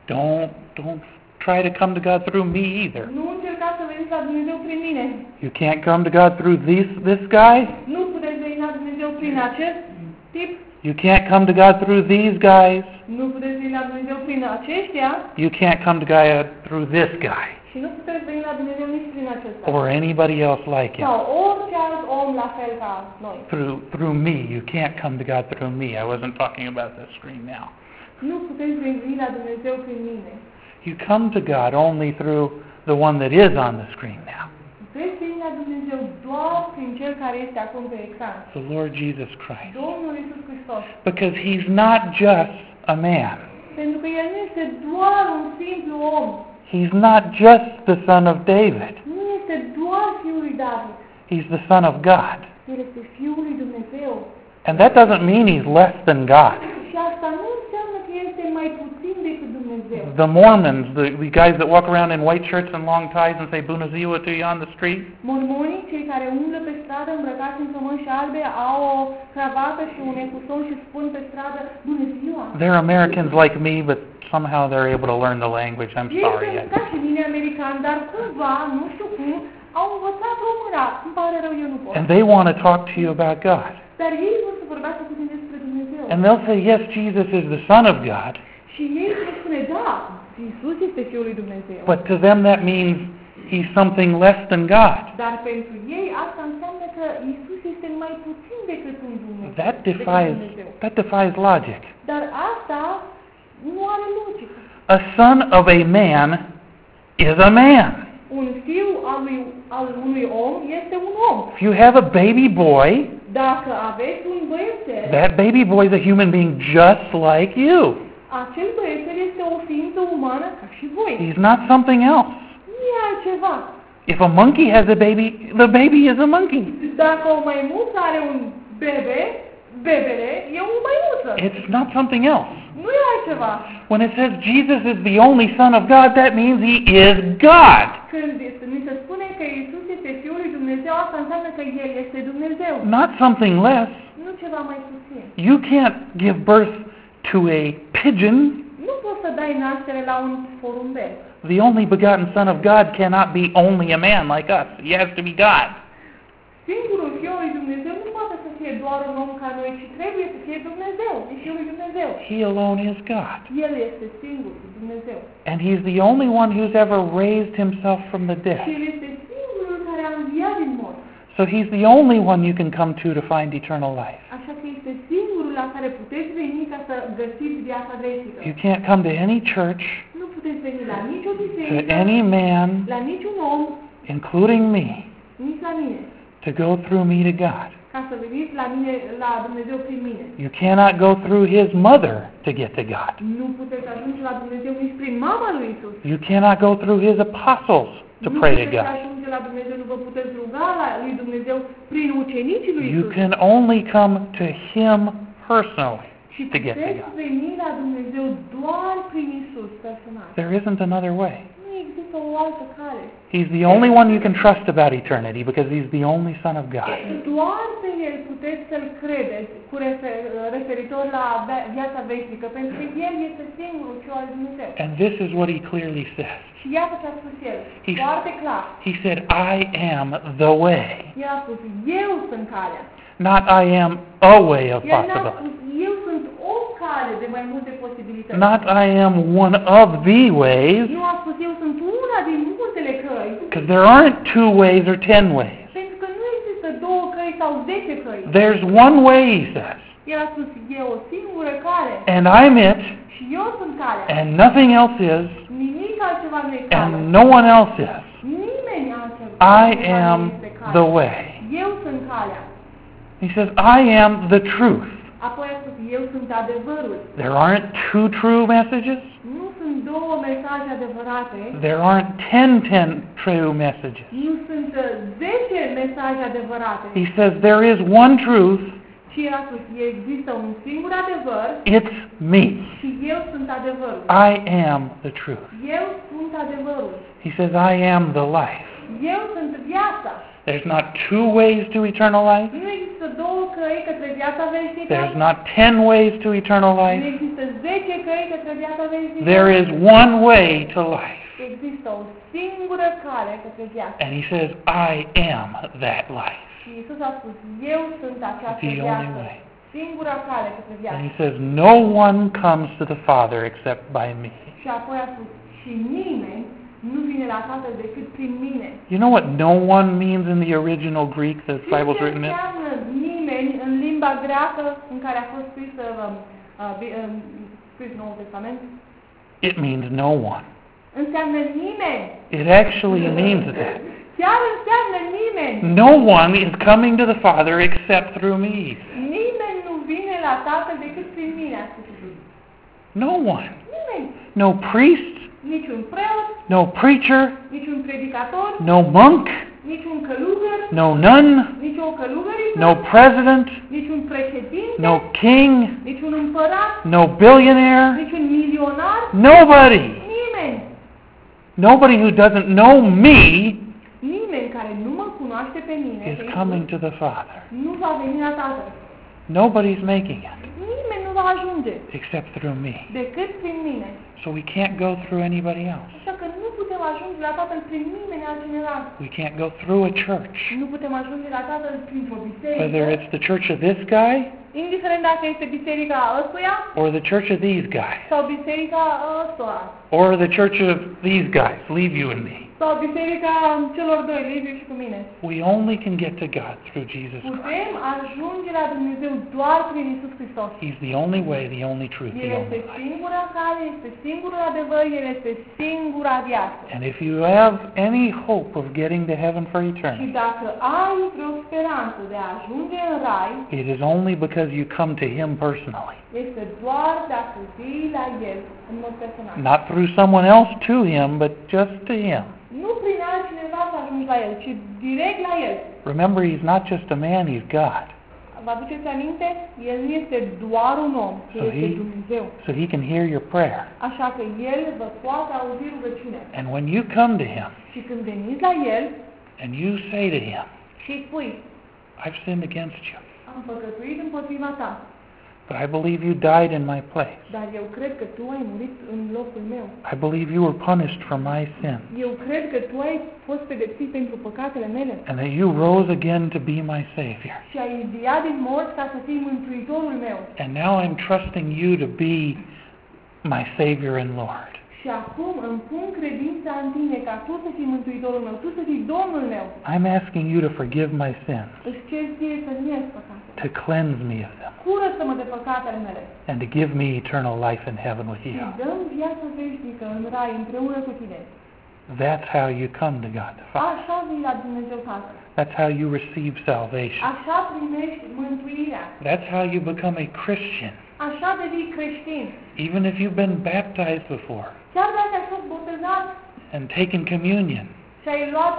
Don't try to come to God through me either. Nu încercați să veniți la Dumnezeu prin mine. You can't come to God through this guy. Nu puteți veni la Dumnezeu prin acest tip. You can't come to God through these guys. Nu puteți veni la Dumnezeu prin aceștia. You can't come to God through this guy Și nu puteți veni la Dumnezeu nici prin acesta. or anybody else like him. Sau orice alt om la fel ca noi. Through me. You can't come to God through me. I wasn't talking about the screen now. Nu puteți veni la Dumnezeu prin mine. You come to God only through the one that is on the screen now, Puteți veni la Dumnezeu doar prin Cel care este acum pe ecran. the Lord Jesus Christ. Domnul Iisus Hristos. Because He's not just a man. Pentru că El nu este doar un simplu om. He's not just the son of David. Nu este doar Fiul lui David. He's the son of God. El este Fiul lui Dumnezeu. And that doesn't mean He's less than God. Și asta nu înseamnă că El este mai puțin decât Dumnezeu. The Mormons, the guys that walk around in white shirts and long ties and say Bună ziua to you on the street, Mormonii, cei care umblă pe stradă îmbrăcați în cămăși albe, au o cravată și un ecuson și spun pe stradă Bună ziua! they're Americans like me, but somehow they're able to learn the language. I'm Ei sorry. sunt ca și mine americani, dar cumva, nu știu cum, au învățat româna. Îmi pare rău, eu nu pot. And they want to talk to you about God. Dar ei vor să vorbească cu tine despre Dumnezeu. And they'll say, yes, Jesus is the Son of God. Și ei vor spune, da, Iisus este Fiul lui Dumnezeu. But to them that means He's something less than God. Dar pentru ei asta înseamnă că Iisus este mai puțin decât un Dumnezeu. That defies logic. Dar asta nu are logică. A son of a man is a man. Un fiu al unui om este un om. If you have a baby boy, Dacă aveți un băiețel, that baby boy is a human being just like you. acel băiețel este o ființă umană ca și voi. He's not something else. Nu e altceva. If a monkey has a baby, the baby is a monkey. Dacă o maimuță are un bebe, bebele e o maimuță. It's not something else. Nu e altceva. When it says Jesus is the only Son of God, that means He is God. Când ni se spune că Iisus este Fiul lui Dumnezeu, asta înseamnă că El este Dumnezeu. Not something less. Nu ceva mai puțin. You can't give birth to a pigeon. Nu poți să dai naștere la un porumbel. The only begotten Son of God cannot be only a man like us. He has to be God. Singurul Fiul lui Dumnezeu nu poate să fie fie doar un om ca noi, ci trebuie să fie Dumnezeu, e Fiul lui Dumnezeu. He alone is God. El este singurul Dumnezeu. And He's the only one who's ever raised Himself from the Și dead. El este singurul care a înviat din morți. So He's the only one you can come to find eternal life. Așa că este singurul la care puteți veni ca să găsiți viața veșnică. You can't come to any church, Nu puteți veni la nicio to biserică, any man, la niciun om, including me, nici la mine, to go through me to God. ca să veniți la mine, la Dumnezeu prin mine. You cannot go through His mother to get to God. Nu puteți ajunge la Dumnezeu nici prin mama lui Isus. You cannot go through His apostles to Nu pray to puteți God. ajunge la Dumnezeu, nu vă puteți ruga la lui Dumnezeu prin ucenicii lui You Isus. can only come to Him personally Și to get to puteți God. veni la Dumnezeu doar prin Isus personal. There isn't another way. Nu există o altă cale. He's the only one you can trust about eternity because He's the only Son of God. Doar pe El puteți să-L credeți cu referitor la viața veșnică, pentru că El este singurul Fiul al lui Dumnezeu. And this is what He clearly says. Și iată ce a spus El, He- foarte clar. He said, I am the way. El a spus, eu sunt calea. Not I am a way of El n-a possibility. spus, eu sunt o cale de mai multe posibilități. Not I am one of the ways, Nu a spus, eu sunt una din multele căi, because there aren't 2 ways or 10 ways. pentru că nu există 2 căi sau 10 căi. There's one way, He says, El a spus, e o singură cale and I'm it, și eu sunt calea. and nothing else is, Nimic altceva nu e calea. and no one else is. Nimeni altceva I nu am este calea. the way. Eu sunt calea. He says, I am the truth. Apoi a spus, eu sunt adevărul. There aren't 2 true messages. Nu sunt 2 mesaje adevărate. There aren't 10 true messages. Nu sunt 10 mesaje adevărate. He says there is one truth. Și el a spus, există un singur adevăr It's me. și eu sunt adevărul. I am the truth. Eu sunt adevărul. He says I am the life. Eu sunt viața. There's not 2 ways to eternal life. Nu există 2 căi către viața veșnică. There's not 10 ways to eternal Nu life. există 10 căi către viața veșnică. There is one way to life. Există o singură cale către viață. And He says I am that life. Și Iisus a spus, eu sunt această The only viață. way. Singura cale către And viață. He says no one comes to the Father except by me. Și apoi a spus, și nimeni nu vine la Tatăl decât prin mine. You know what no one means in the original Greek the Bible's Ce written in? înseamnă nimeni în limba greacă în care a fost scris Noul Testament? It means no one. Înseamnă nimeni. It actually means that. Chiar înseamnă nimeni. No one is coming to the Father except through me. Nimeni nu vine la Tatăl decât prin mine, a spus Iisus. No one. Nimeni. No priest, Niciun preot, no preacher, niciun predicator, no monk, niciun călugăr, no nun, nici o călugăriță, no president, niciun președinte, no king, niciun împărat, no billionaire, niciun milionar, nobody. nimeni. Nobody who doesn't know me Nimeni care nu mă cunoaște pe mine is pe coming Iisus, to the Father. nu va veni la Tatăl. Nobody's making it Nimeni nu va ajunge except through me. decât prin mine. So we can't go through anybody else. Așa că nu putem ajunge la Tatăl prin nimeni altcineva. We can't go through a church. Nu putem ajunge la Tatăl printr-o Whether biserică, it's the church of this guy indiferent dacă este biserica ăstuia or the church of these guys sau biserica ăstora or the church of these guys, leave you and me. sau biserica celor doi, Liviu și cu mine. We only can get to God through Jesus Christ. Putem ajunge la Dumnezeu doar prin Iisus Hristos. He's the only way, the only truth, El the este only life. singura cale, este singurul adevăr, El este singura viață. And if you have any hope of getting to heaven for Și eternity, dacă ai vreo speranță de a ajunge în rai, it is only because you come to Him personally. este doar dacă vii la El în mod personal. Not through someone else to Him, but just to Him. Nu prin altcineva să ajungi la El, ci direct la El. Remember, He's not just a man, He's God. Vă aduceți aminte? El nu este doar un om, El So este he- Dumnezeu. So He can hear your prayer. Așa că El vă poate auzi rugăciunea. And when you come to Him Și când veniți la El and you say to Him, și îi spui, I've sinned against you. am păcătuit împotriva ta, But I believe you died in my place. dar eu cred că tu ai murit în locul meu. I believe you were punished for my sin, Eu cred că tu ai fost pedepsit pentru păcatele mele and that you rose again to be my Savior. și ai înviat din morți ca să fii mântuitorul meu. And now I'm trusting you to be my Savior and Lord. Și acum îmi pun credința în tine ca tu să fii mântuitorul meu, tu să fii Domnul meu. I'm asking you to forgive my sins, Îți cer ție să-mi ierți păcatele. to cleanse me of them, Curăță-mă de păcatele mele and to give me eternal life in heaven with și you. dă-mi viața veșnică în rai împreună cu tine. That's how you come to God the Father. Așa vii la Dumnezeu Tatăl. That's how you receive salvation. Așa primești mântuirea. That's how you become a Christian. Așa devii creștin. Even if you've been baptized before Chiar dacă ai fost botezat and taken communion și ai luat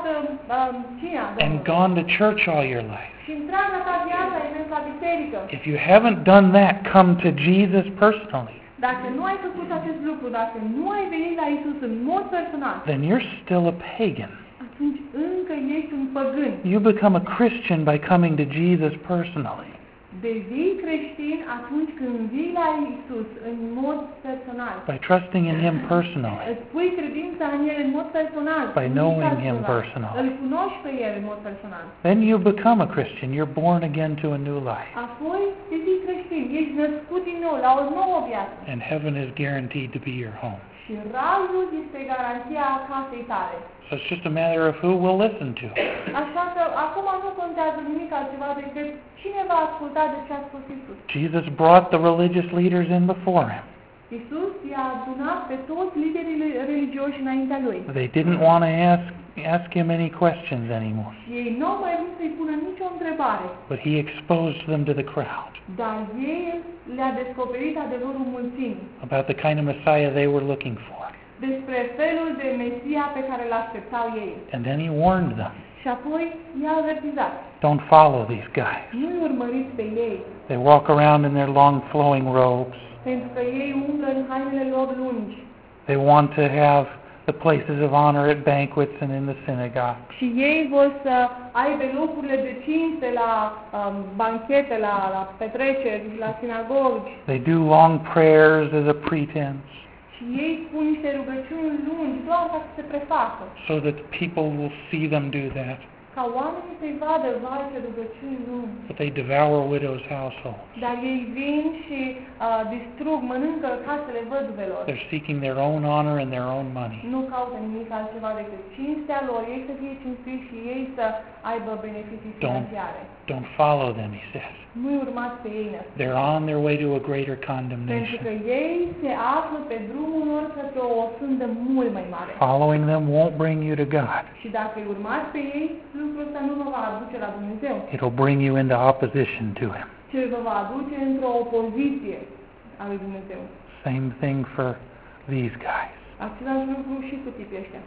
cina and Domnului gone to church all your life. și întreaga ta viață ai mers la biserică. If you haven't done that, come to Jesus personally. Dacă nu ai făcut acest lucru, dacă nu ai venit la Isus în mod personal, Then you're still a pagan. atunci încă ești un păgân. You become a Christian by coming to Jesus personally. Devii creștin atunci când vii la Isus în mod personal. By trusting in Him personally. Îți pui credința în El în mod personal. By Nu knowing altceva. Him personally. Îl cunoști pe El în mod personal. Then you become a Christian. You're born again to a new life. Apoi devii creștin. Ești născut din nou la o nouă viață. And heaven is guaranteed to be your home. Și raiul este garanția casei tale. So it's just a matter of who will listen to it. Așa că acum nu contează nimic altceva decât cine va asculta de ce a spus Isus. Jesus brought the religious leaders in before Him. Isus i-a adunat pe toți liderii religioși înaintea Lui. They didn't want to ask Him any questions anymore. Și ei nu au mai vrut să-i pună nicio întrebare. But He exposed them to the crowd Dar ei le-a descoperit adevărul mulțimii about the kind of Messiah they were looking for. despre felul de Mesia pe care îl așteptau ei. And then He warned them, Și apoi i-a avertizat. don't follow these guys. Nu-i urmăriți pe ei, They walk around in their long flowing robes. pentru că ei umblă în hainele lor lungi. They want to have the places of honor at banquets and in the synagogue. Și ei vor să aibă locurile de cinste la banchete, la petreceri, la sinagogi. They do long prayers as a pretense Și ei spun niște rugăciuni lungi, doar ca să se prefacă. so that people will see them do that. Ca oamenii să-i vadă, vai, ce rugăciuni lungi. But they devour widows' households. Dar ei vin și distrug, mănâncă casele văduvelor. They're seeking their own honor and their own money. Nu caută nimic altceva decât cinstea lor, ei să fie cinstiți și ei să aibă beneficii financiare. Don't follow them, He says. Nu-i urmați pe ei, They're on their way to a greater pentru că condemnation. ei se află pe drumul lor către o sândă mult mai mare. Following them won't bring you to God. Și dacă îi urmați pe ei, lucrul ăsta nu vă va aduce la Dumnezeu, It'll bring you into opposition to Him. ci vă va aduce într-o opoziție a lui Dumnezeu. Same thing for these guys. Același lucru și cu tipii ăștia.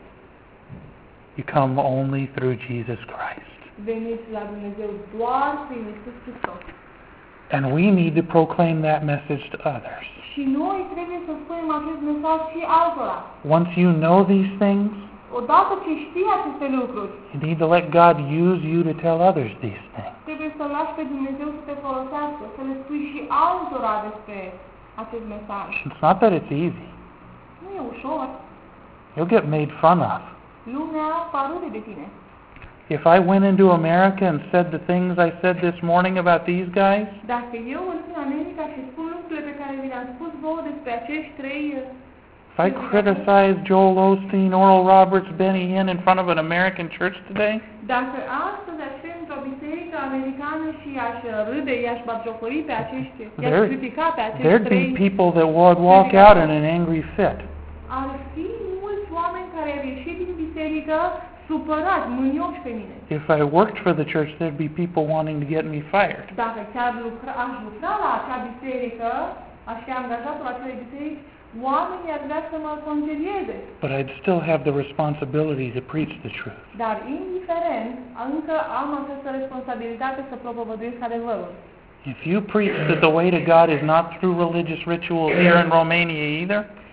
You come only through Jesus Christ. Veniți la Dumnezeu doar prin Iisus Hristos. And we need to proclaim that message to others. Și noi trebuie să spunem acest mesaj și altora. Once you know these things, Odată ce știi aceste lucruri, you need to let God use you to tell others these things. trebuie să lași pe Dumnezeu să te folosească, să le spui și altora despre acest mesaj. It's not that it's easy. Nu e ușor. You'll get made fun of. Lumea va râde de tine. If I went into America and said the things I said this morning about these guys, Dacă eu mă duc în America și spun lucrurile pe care vi le-am spus vouă despre acești trei, if I criticize Joel Osteen, Oral Roberts, Benny Hinn in front of an American church today, dacă astăzi aș fi într-o biserică americană și aș râde, i-aș batjocori pe acești, i-aș critica pe acești there'd be trei, people that would walk out in an angry fit. ar fi mulți oameni care ar ieși din biserică supărați, mânioși pe mine. If I worked for the church, there'd be people wanting to get me fired. Dacă chiar aș lucra la acea biserică, aș fi angajatul acelei biserici, oamenii ar vrea să mă concedieze. But I'd still have the responsibility to preach the truth. Dar indiferent, încă am această responsabilitate să propovăduiesc adevărul. If you preach that the way to God is not through religious rituals here in Romania either,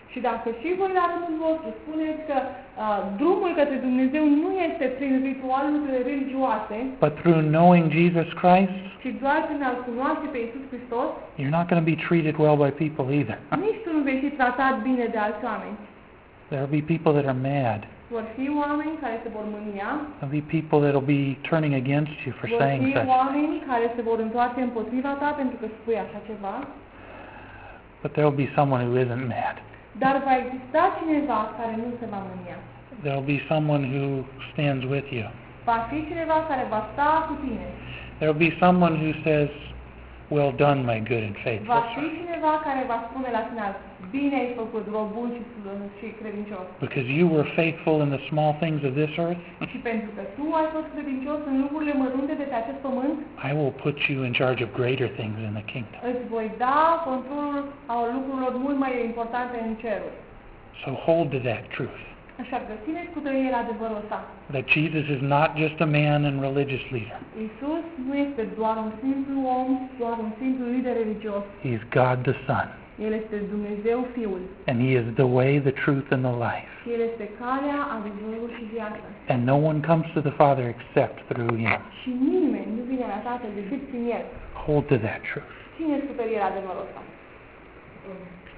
Și dacă și voi la rândul vostru spuneți că drumul către Dumnezeu nu este prin ritualurile religioase, but through knowing Jesus Christ, ci doar prin a-L cunoaște pe Iisus Hristos, you're not going to be treated well by people either. nici tu nu vei fi tratat bine de alți oameni. There will be people that are mad. Vor fi oameni care se vor mânia, There'll be people that will be turning against you for vor saying fi such. oameni care se vor întoarce împotriva ta pentru că spui așa ceva, But there will be someone who isn't mad. dar va exista cineva care nu se va mânia. There will be someone who stands with you. Va fi cineva care va sta cu tine. There will be someone who says, "Well done, my good and faithful Va fi servant." cineva care va spune la final, bine ai făcut, rob bun și credincios. Because you were faithful in the small things of this earth, Și pentru că tu ai fost credincios în lucrurile mărunte de pe acest pământ, I will put you in charge of greater things in the kingdom. îți voi da controlul a lucrurilor mult mai importante în ceruri. So hold to that truth, Așa că țineți cu tărie la adevărul ăsta. that Jesus is not just a man and religious leader. Iisus nu este doar un simplu om, doar un simplu lider religios. He is God the Son, El este Dumnezeu Fiul. and He is the way, the truth, and the life. Și El este calea, adevărul și viața. And no one comes to the Father except through Him. Și nimeni nu vine la Tatăl decât prin El. Hold to that truth. Țineți cu tărie la adevărul ăsta.